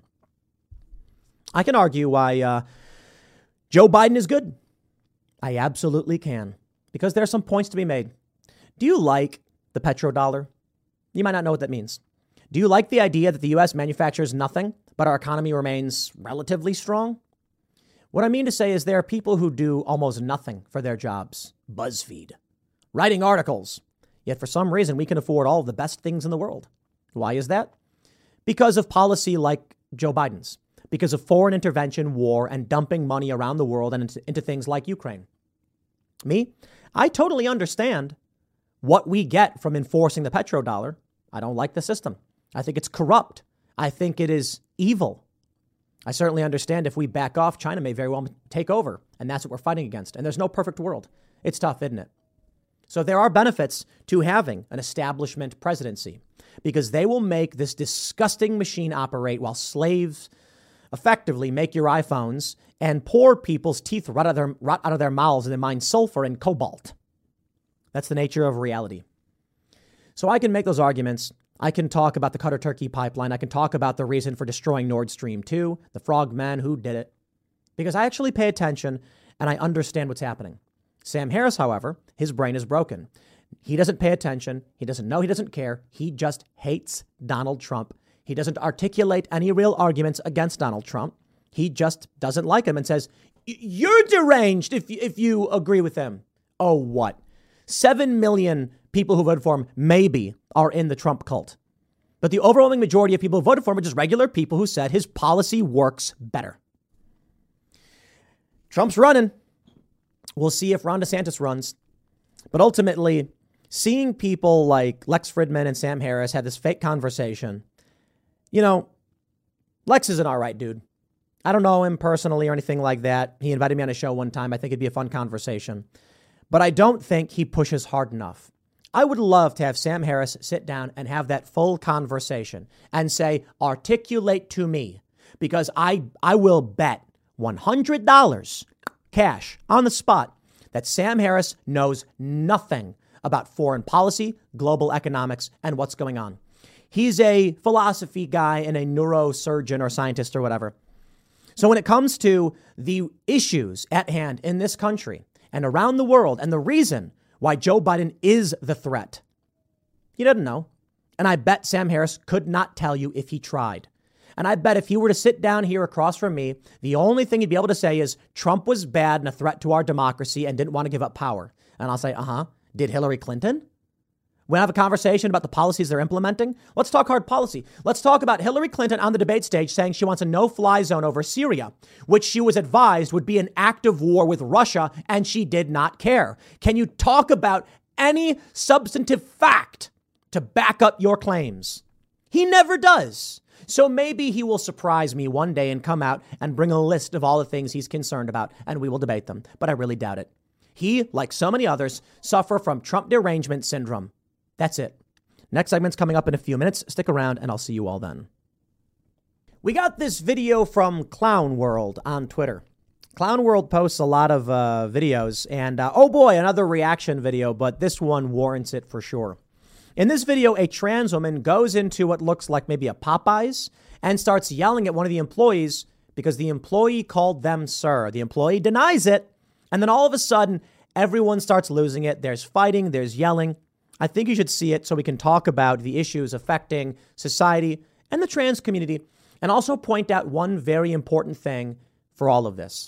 I can argue why uh, Joe Biden is good. I absolutely can, because there are some points to be made. Do you like the petrodollar? You might not know what that means. Do you like the idea that the U S manufactures nothing, but our economy remains relatively strong? What I mean to say is there are people who do almost nothing for their jobs. BuzzFeed, writing articles. Yet for some reason, we can afford all of the best things in the world. Why is that? Because of policy like Joe Biden's. Because of foreign intervention, war, and dumping money around the world and into, into things like Ukraine. Me, I totally understand what we get from enforcing the petrodollar. I don't like the system. I think it's corrupt. I think it is evil. I certainly understand if we back off, China may very well take over. And that's what we're fighting against. And there's no perfect world. It's tough, isn't it? So there are benefits to having an establishment presidency, because they will make this disgusting machine operate while slaves effectively make your iPhones and poor people's teeth rot out of their, rot out of their mouths and they mine sulfur and cobalt. That's the nature of reality. So I can make those arguments. I can talk about the Qatar-Turkey pipeline. I can talk about the reason for destroying Nord Stream two, the frogmen who did it, because I actually pay attention and I understand what's happening. Sam Harris, however, his brain is broken. He doesn't pay attention. He doesn't know. He doesn't care. He just hates Donald Trump. He doesn't articulate any real arguments against Donald Trump. He just doesn't like him and says, you're deranged if, if you agree with him. Oh, what? Seven million people who voted for him maybe are in the Trump cult. But the overwhelming majority of people who voted for him are just regular people who said his policy works better. Trump's running. We'll see if Ron DeSantis runs. But ultimately, seeing people like Lex Fridman and Sam Harris have this fake conversation, you know, Lex is an all right dude. I don't know him personally or anything like that. He invited me on a show one time. I think it'd be a fun conversation. But I don't think he pushes hard enough. I would love to have Sam Harris sit down and have that full conversation and say, articulate to me, because I, I will bet one hundred dollars cash on the spot that Sam Harris knows nothing about foreign policy, global economics, and what's going on. He's a philosophy guy and a neurosurgeon or scientist or whatever. So when it comes to the issues at hand in this country and around the world, and the reason why Joe Biden is the threat, he doesn't know. And I bet Sam Harris could not tell you if he tried. And I bet if he were to sit down here across from me, the only thing he'd be able to say is Trump was bad and a threat to our democracy and didn't want to give up power. And I'll say, uh-huh. Did Hillary Clinton? We have a conversation about the policies they're implementing. Let's talk hard policy. Let's talk about Hillary Clinton on the debate stage saying she wants a no-fly zone over Syria, which she was advised would be an act of war with Russia, and she did not care. Can you talk about any substantive fact to back up your claims? He never does. So maybe he will surprise me one day and come out and bring a list of all the things he's concerned about, and we will debate them. But I really doubt it. He, like so many others, suffer from Trump derangement syndrome. That's it. Next segment's coming up in a few minutes. Stick around and I'll see you all then. We got this video from Clown World on Twitter. Clown World posts a lot of uh, videos and uh, oh boy, another reaction video, but this one warrants it for sure. In this video, a trans woman goes into what looks like maybe a Popeyes and starts yelling at one of the employees because the employee called them sir. The employee denies it. And then all of a sudden, everyone starts losing it. There's fighting, there's yelling. I think you should see it so we can talk about the issues affecting society and the trans community, and also point out one very important thing for all of this.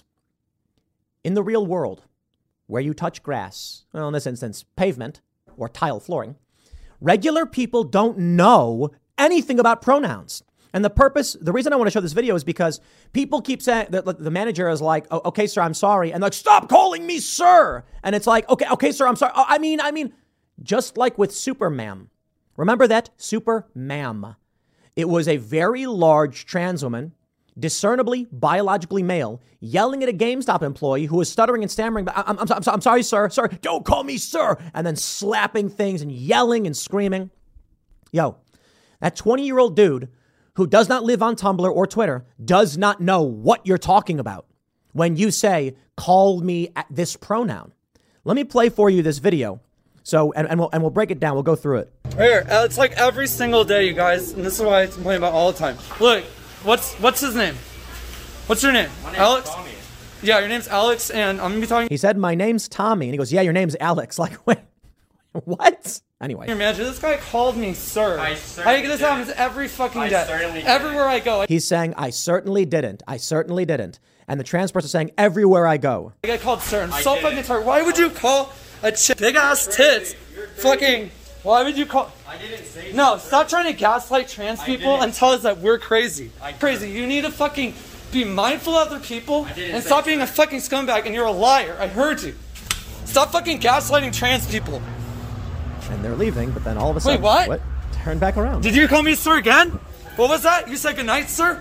In the real world, where you touch grass, well, in this instance, pavement or tile flooring, regular people don't know anything about pronouns. And the purpose, the reason I want to show this video is because people keep saying that the manager is like, oh, okay, sir, I'm sorry. And they're like, stop calling me sir. And it's like, okay, okay, sir, I'm sorry. Oh, I mean, I mean, just like with Super Ma'am. Remember that? Super Ma'am. It was a very large trans woman, discernibly biologically male, yelling at a GameStop employee who was stuttering and stammering. I'm, I'm, I'm, I'm sorry, sir. Sorry. Don't call me sir. And then slapping things and yelling and screaming. Yo, that twenty-year-old dude who does not live on Tumblr or Twitter does not know what you're talking about when you say, call me at this pronoun. Let me play for you this video. So, and, and, we'll, and we'll break it down. We'll go through it. Here, it's like every single day, you guys, and this is why I complain about all the time. Look, what's what's his name? What's your name? My name's Alex? Tommy. Yeah, your name's Alex, and I'm going to be talking... He said, my name's Tommy, and he goes, yeah, your name's Alex. Like, wait, what? Anyway. Your manager, this guy called me sir. I certainly I get this didn't. happens every fucking I day. Everywhere I go. He's saying, I certainly didn't. I certainly didn't. And the trans person saying, everywhere I go. I get called sir. I'm I so didn't. fucking tired. Why would you call... a chick, big ass tits, fucking, why would you call, I didn't say no, stop trying to gaslight trans people and tell us that we're crazy. Crazy, you need to fucking be mindful of other people and stop being a fucking scumbag, and you're a liar, I heard you. Stop fucking gaslighting trans people. And they're leaving, but then all of a sudden, wait, what? what? Turn back around. Did you call me sir again? What was that? You said goodnight, sir?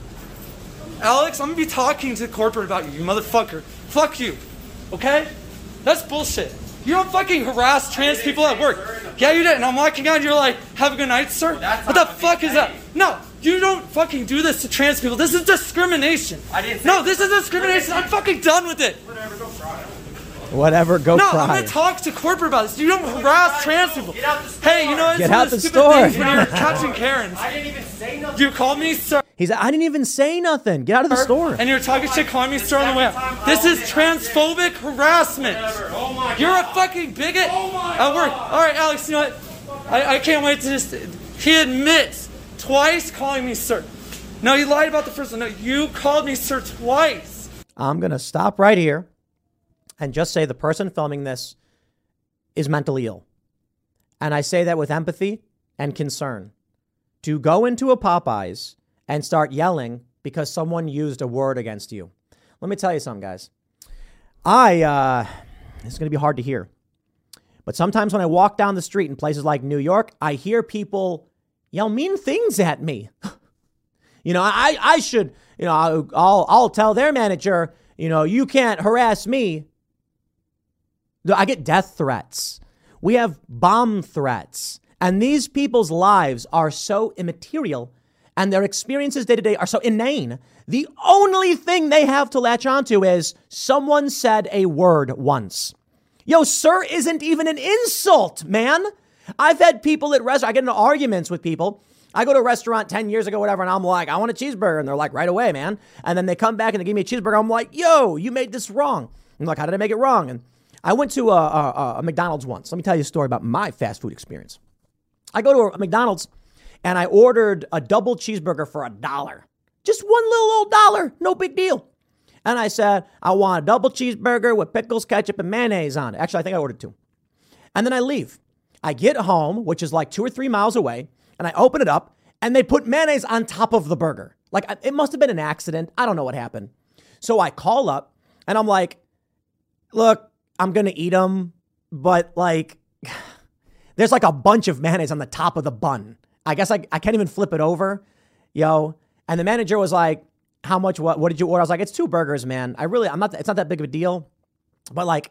Alex, I'm gonna be talking to corporate about you, you motherfucker. Fuck you, okay? That's bullshit. You don't fucking harass trans people at work. Yeah, you did. And I'm walking out and you're like, have a good night, sir? What the fuck is that? No, you don't fucking do this to trans people. This is discrimination. I didn't say No, this is discrimination. I'm fucking done with it. Whatever, go cry. Whatever, go no, cry. I'm going to talk to corporate about this. You don't harass trans people. Hey, you know what? Get out the store. Things when you're catching Karens. I didn't even say nothing. You called me sir. He's like, I didn't even say nothing. Get out of the store. And you're talking shit, calling me sir on the way out. This is transphobic harassment. You're a fucking bigot at work. All right, Alex, you know what? I, I can't wait to just... He admits twice calling me sir. No, you lied about the first one. No, you called me sir twice. I'm going to stop right here and just say the person filming this is mentally ill. And I say that with empathy and concern. To go into a Popeyes and start yelling because someone used a word against you. Let me tell you something, guys. I, uh, it's going to be hard to hear. But sometimes when I walk down the street in places like New York, I hear people yell mean things at me. You know, I, I should, you know, I'll, I'll, I'll tell their manager, you know, you can't harass me. I get death threats. We have bomb threats. And these people's lives are so immaterial and their experiences day to day are so inane. The only thing they have to latch onto is someone said a word once. Yo, sir isn't even an insult, man. I've had people at restaurants, I get into arguments with people. I go to a restaurant ten years ago, whatever, and I'm like, I want a cheeseburger. And they're like, right away, man. And then they come back and they give me a cheeseburger. I'm like, yo, you made this wrong. I'm like, how did I make it wrong? And I went to a, a, a McDonald's once. Let me tell you a story about my fast food experience. I go to a McDonald's and I ordered a double cheeseburger for a dollar. Just one little old dollar. No big deal. And I said, I want a double cheeseburger with pickles, ketchup, and mayonnaise on it. Actually, I think I ordered two. And then I leave. I get home, which is like two or three miles away, and I open it up, and they put mayonnaise on top of the burger. Like, it must have been an accident. I don't know what happened. So I call up, and I'm like, look, I'm going to eat them, but like, there's like a bunch of mayonnaise on the top of the bun. I guess I, I can't even flip it over, yo. And the manager was like, how much, what, what did you order? I was like, it's two burgers, man. I really, I'm not, it's not that big of a deal, but like,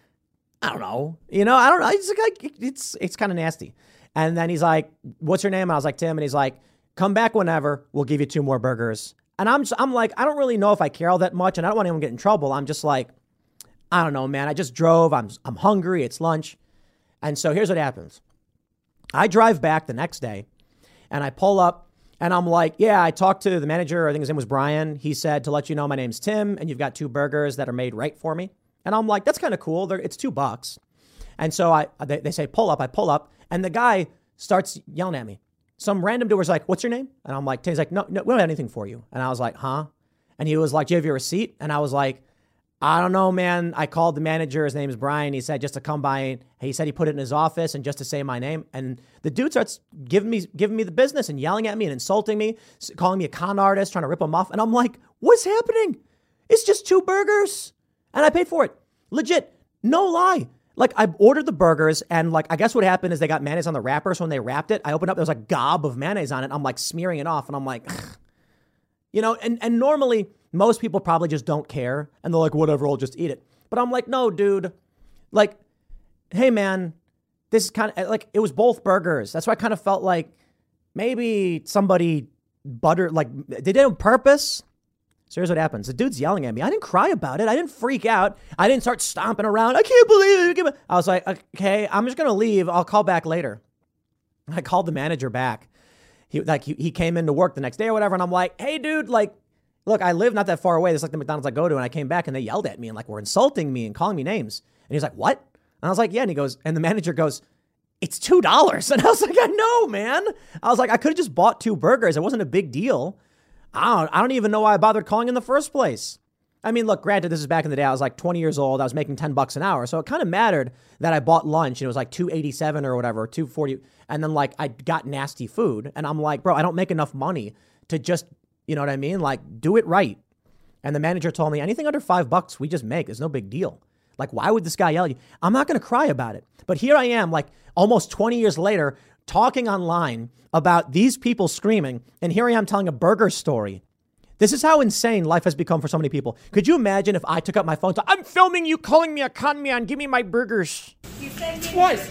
I don't know, you know, I don't know. It's like, it's, it's kind of nasty. And then he's like, what's your name? And I was like, Tim. And he's like, come back whenever, we'll give you two more burgers. And I'm just, I'm like, I don't really know if I care all that much, and I don't want anyone to get in trouble. I'm just like, I don't know, man. I just drove. I'm, I'm hungry. It's lunch. And so here's what happens. I drive back the next day, and I pull up, and I'm like, yeah, I talked to the manager. I think his name was Brian. He said, to let you know, my name's Tim, and you've got two burgers that are made right for me. And I'm like, that's kind of cool. They're, it's two bucks. And so I, they, they say, pull up. I pull up, and the guy starts yelling at me. Some random dude was like, what's your name? And I'm like, Tim's like, no, no, we don't have anything for you. And I was like, huh? And he was like, do you have your receipt? And I was like, I don't know, man. I called the manager. His name is Brian. He said just to come by. He said he put it in his office and just to say my name. And the dude starts giving me giving me the business and yelling at me and insulting me, calling me a con artist, trying to rip him off. And I'm like, what's happening? It's just two burgers. And I paid for it. Legit. No lie. Like, I ordered the burgers, and like, I guess what happened is they got mayonnaise on the wrapper. So when they wrapped it, I opened up, there was a gob of mayonnaise on it. I'm like smearing it off, and I'm like, ugh. You know, and, and normally most people probably just don't care, and they're like, whatever, I'll just eat it. But I'm like, no, dude, like, hey man, this is kind of like, it was both burgers. That's why I kind of felt like maybe somebody butter, like they did it on purpose. So here's what happens. The dude's yelling at me. I didn't cry about it. I didn't freak out. I didn't start stomping around. I can't believe it. I was like, okay, I'm just going to leave. I'll call back later. I called the manager back. He like he, he came into work the next day or whatever. And I'm like, hey, dude, like, look, I live not that far away. This is like the McDonald's I go to. And I came back and they yelled at me and like were insulting me and calling me names. And he's like, what? And I was like, yeah. And he goes, and the manager goes, it's two dollars. And I was like, I know, man. I was like, I could have just bought two burgers. It wasn't a big deal. I don't, I don't even know why I bothered calling in the first place. I mean, look, granted, this is back in the day. I was like twenty years old. I was making ten bucks an hour. So it kind of mattered that I bought lunch and it was like two eighty-seven or whatever, or two forty. And then like I got nasty food. And I'm like, bro, I don't make enough money to just, you know what I mean? Like, do it right. And the manager told me anything under five bucks we just make is no big deal. Like, why would this guy yell at you? I'm not going to cry about it. But here I am, like almost twenty years later, talking online about these people screaming, and here I am telling a burger story. This is how insane life has become for so many people. Could you imagine if I took up my phone to, I'm filming you calling me a con man, give me my burgers. Twice.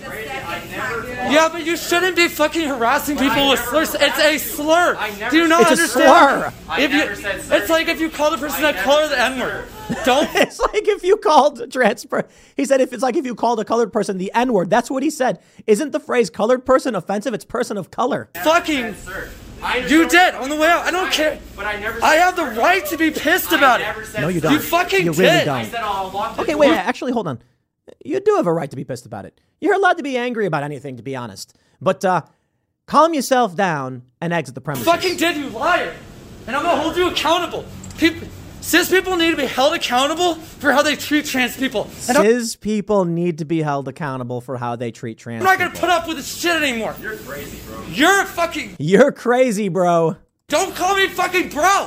Yeah, but you shouldn't be fucking harassing people with slurs. It's a slur. Do you not It's a understand? slur. If you, it's like if you call the person a color the N-word. Don't. It's like if you called trans. He said if it's like if you called a colored person the N-word. That's what he said. Isn't the phrase colored person offensive? It's person of color. Fucking. You did on the way out. I don't care. But I never. I have the right to be pissed about it. No, you don't. You fucking you really did. don't. I said I'll lock the Okay, door. wait. Actually, hold on. You do have a right to be pissed about it. You're allowed to be angry about anything, to be honest. But uh, calm yourself down and exit the premises. Fucking did, you liar. And I'm gonna hold you accountable. People, cis people need to be held accountable for how they treat trans people. And I'm Cis people need to be held accountable for how they treat trans I'm not gonna people. put up with this shit anymore. You're crazy, bro. You're a fucking. You're crazy, bro. Don't call me fucking bro.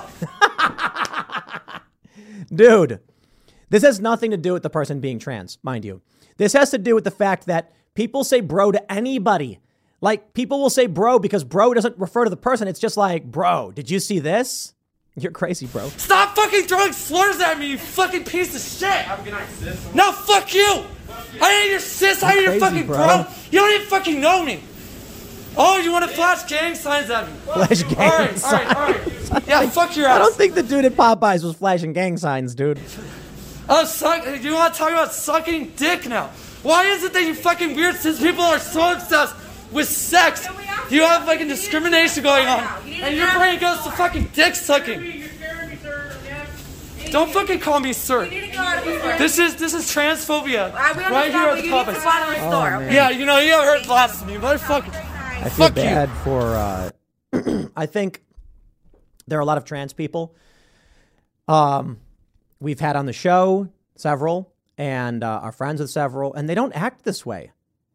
Dude, this has nothing to do with the person being trans, mind you. This has to do with the fact that people say bro to anybody. Like, people will say bro because bro doesn't refer to the person. It's just like, bro, did you see this? You're crazy, bro. Stop fucking throwing slurs at me, you fucking piece of shit. Have a good night, sis. No, fuck you. I ain't your sis. I ain't your crazy, fucking bro. bro. You don't even fucking know me. Oh, you want to flash gang signs at me? Flash gang All right, signs. all right, all right. Yeah, fuck your ass. I don't think the dude at Popeyes was flashing gang signs, dude. Oh, suck. Do you want to talk about sucking dick now? Why is it that you fucking weird cis people are so obsessed with sex? You have fucking discrimination going on, and your brain goes to fucking dick sucking. Don't fucking call me sir. This is this is transphobia. Right here at the Popeyes. Oh, man. Yeah, you know you ever heard blasphemy, motherfucker. I feel Fuck you. bad for, uh, I think there are a lot of trans people. Um, we've had on the show several and uh, are friends with several, and they don't act this way.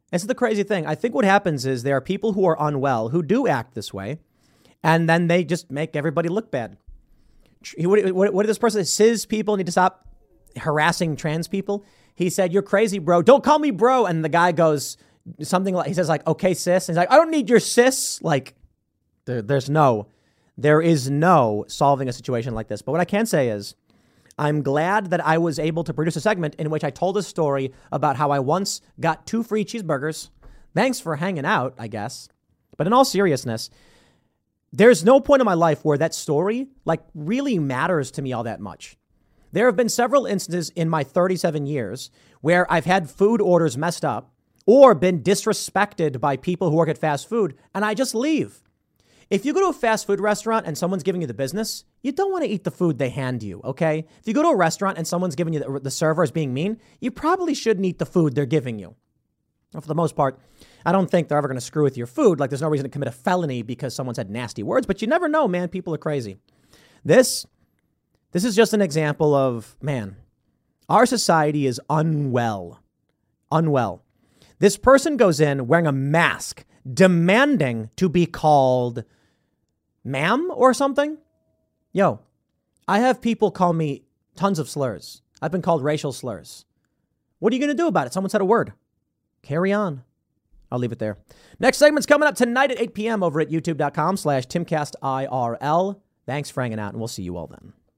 This is the crazy thing. I think what happens is there are people who are unwell who do act this way, and then they just make everybody look bad. What, what, what did this person say? Cis people need to stop harassing trans people. He said, "You're crazy, bro. Don't call me bro." And the guy goes something like, he says like, "Okay, sis." And he's like, "I don't need your sis." Like, there, there's no, there is no solving a situation like this. But what I can say is, I'm glad that I was able to produce a segment in which I told a story about how I once got two free cheeseburgers. Thanks for hanging out, I guess. But in all seriousness, there's no point in my life where that story like really matters to me all that much. There have been several instances in my thirty-seven years where I've had food orders messed up or been disrespected by people who work at fast food, and I just leave. If you go to a fast food restaurant and someone's giving you the business, you don't want to eat the food they hand you, okay? If you go to a restaurant and someone's giving you the, the server is being mean, you probably shouldn't eat the food they're giving you. For the most part, I don't think they're ever going to screw with your food. Like, there's no reason to commit a felony because someone said nasty words, but you never know, man. People are crazy. This, this is just an example of, man, our society is unwell. Unwell. This person goes in wearing a mask, demanding to be called ma'am or something. Yo, I have people call me tons of slurs. I've been called racial slurs. What are you going to do about it? Someone said a word. Carry on. I'll leave it there. Next segment's coming up tonight at eight p.m. over at youtube.com slash timcastirl. Thanks for hanging out, and we'll see you all then.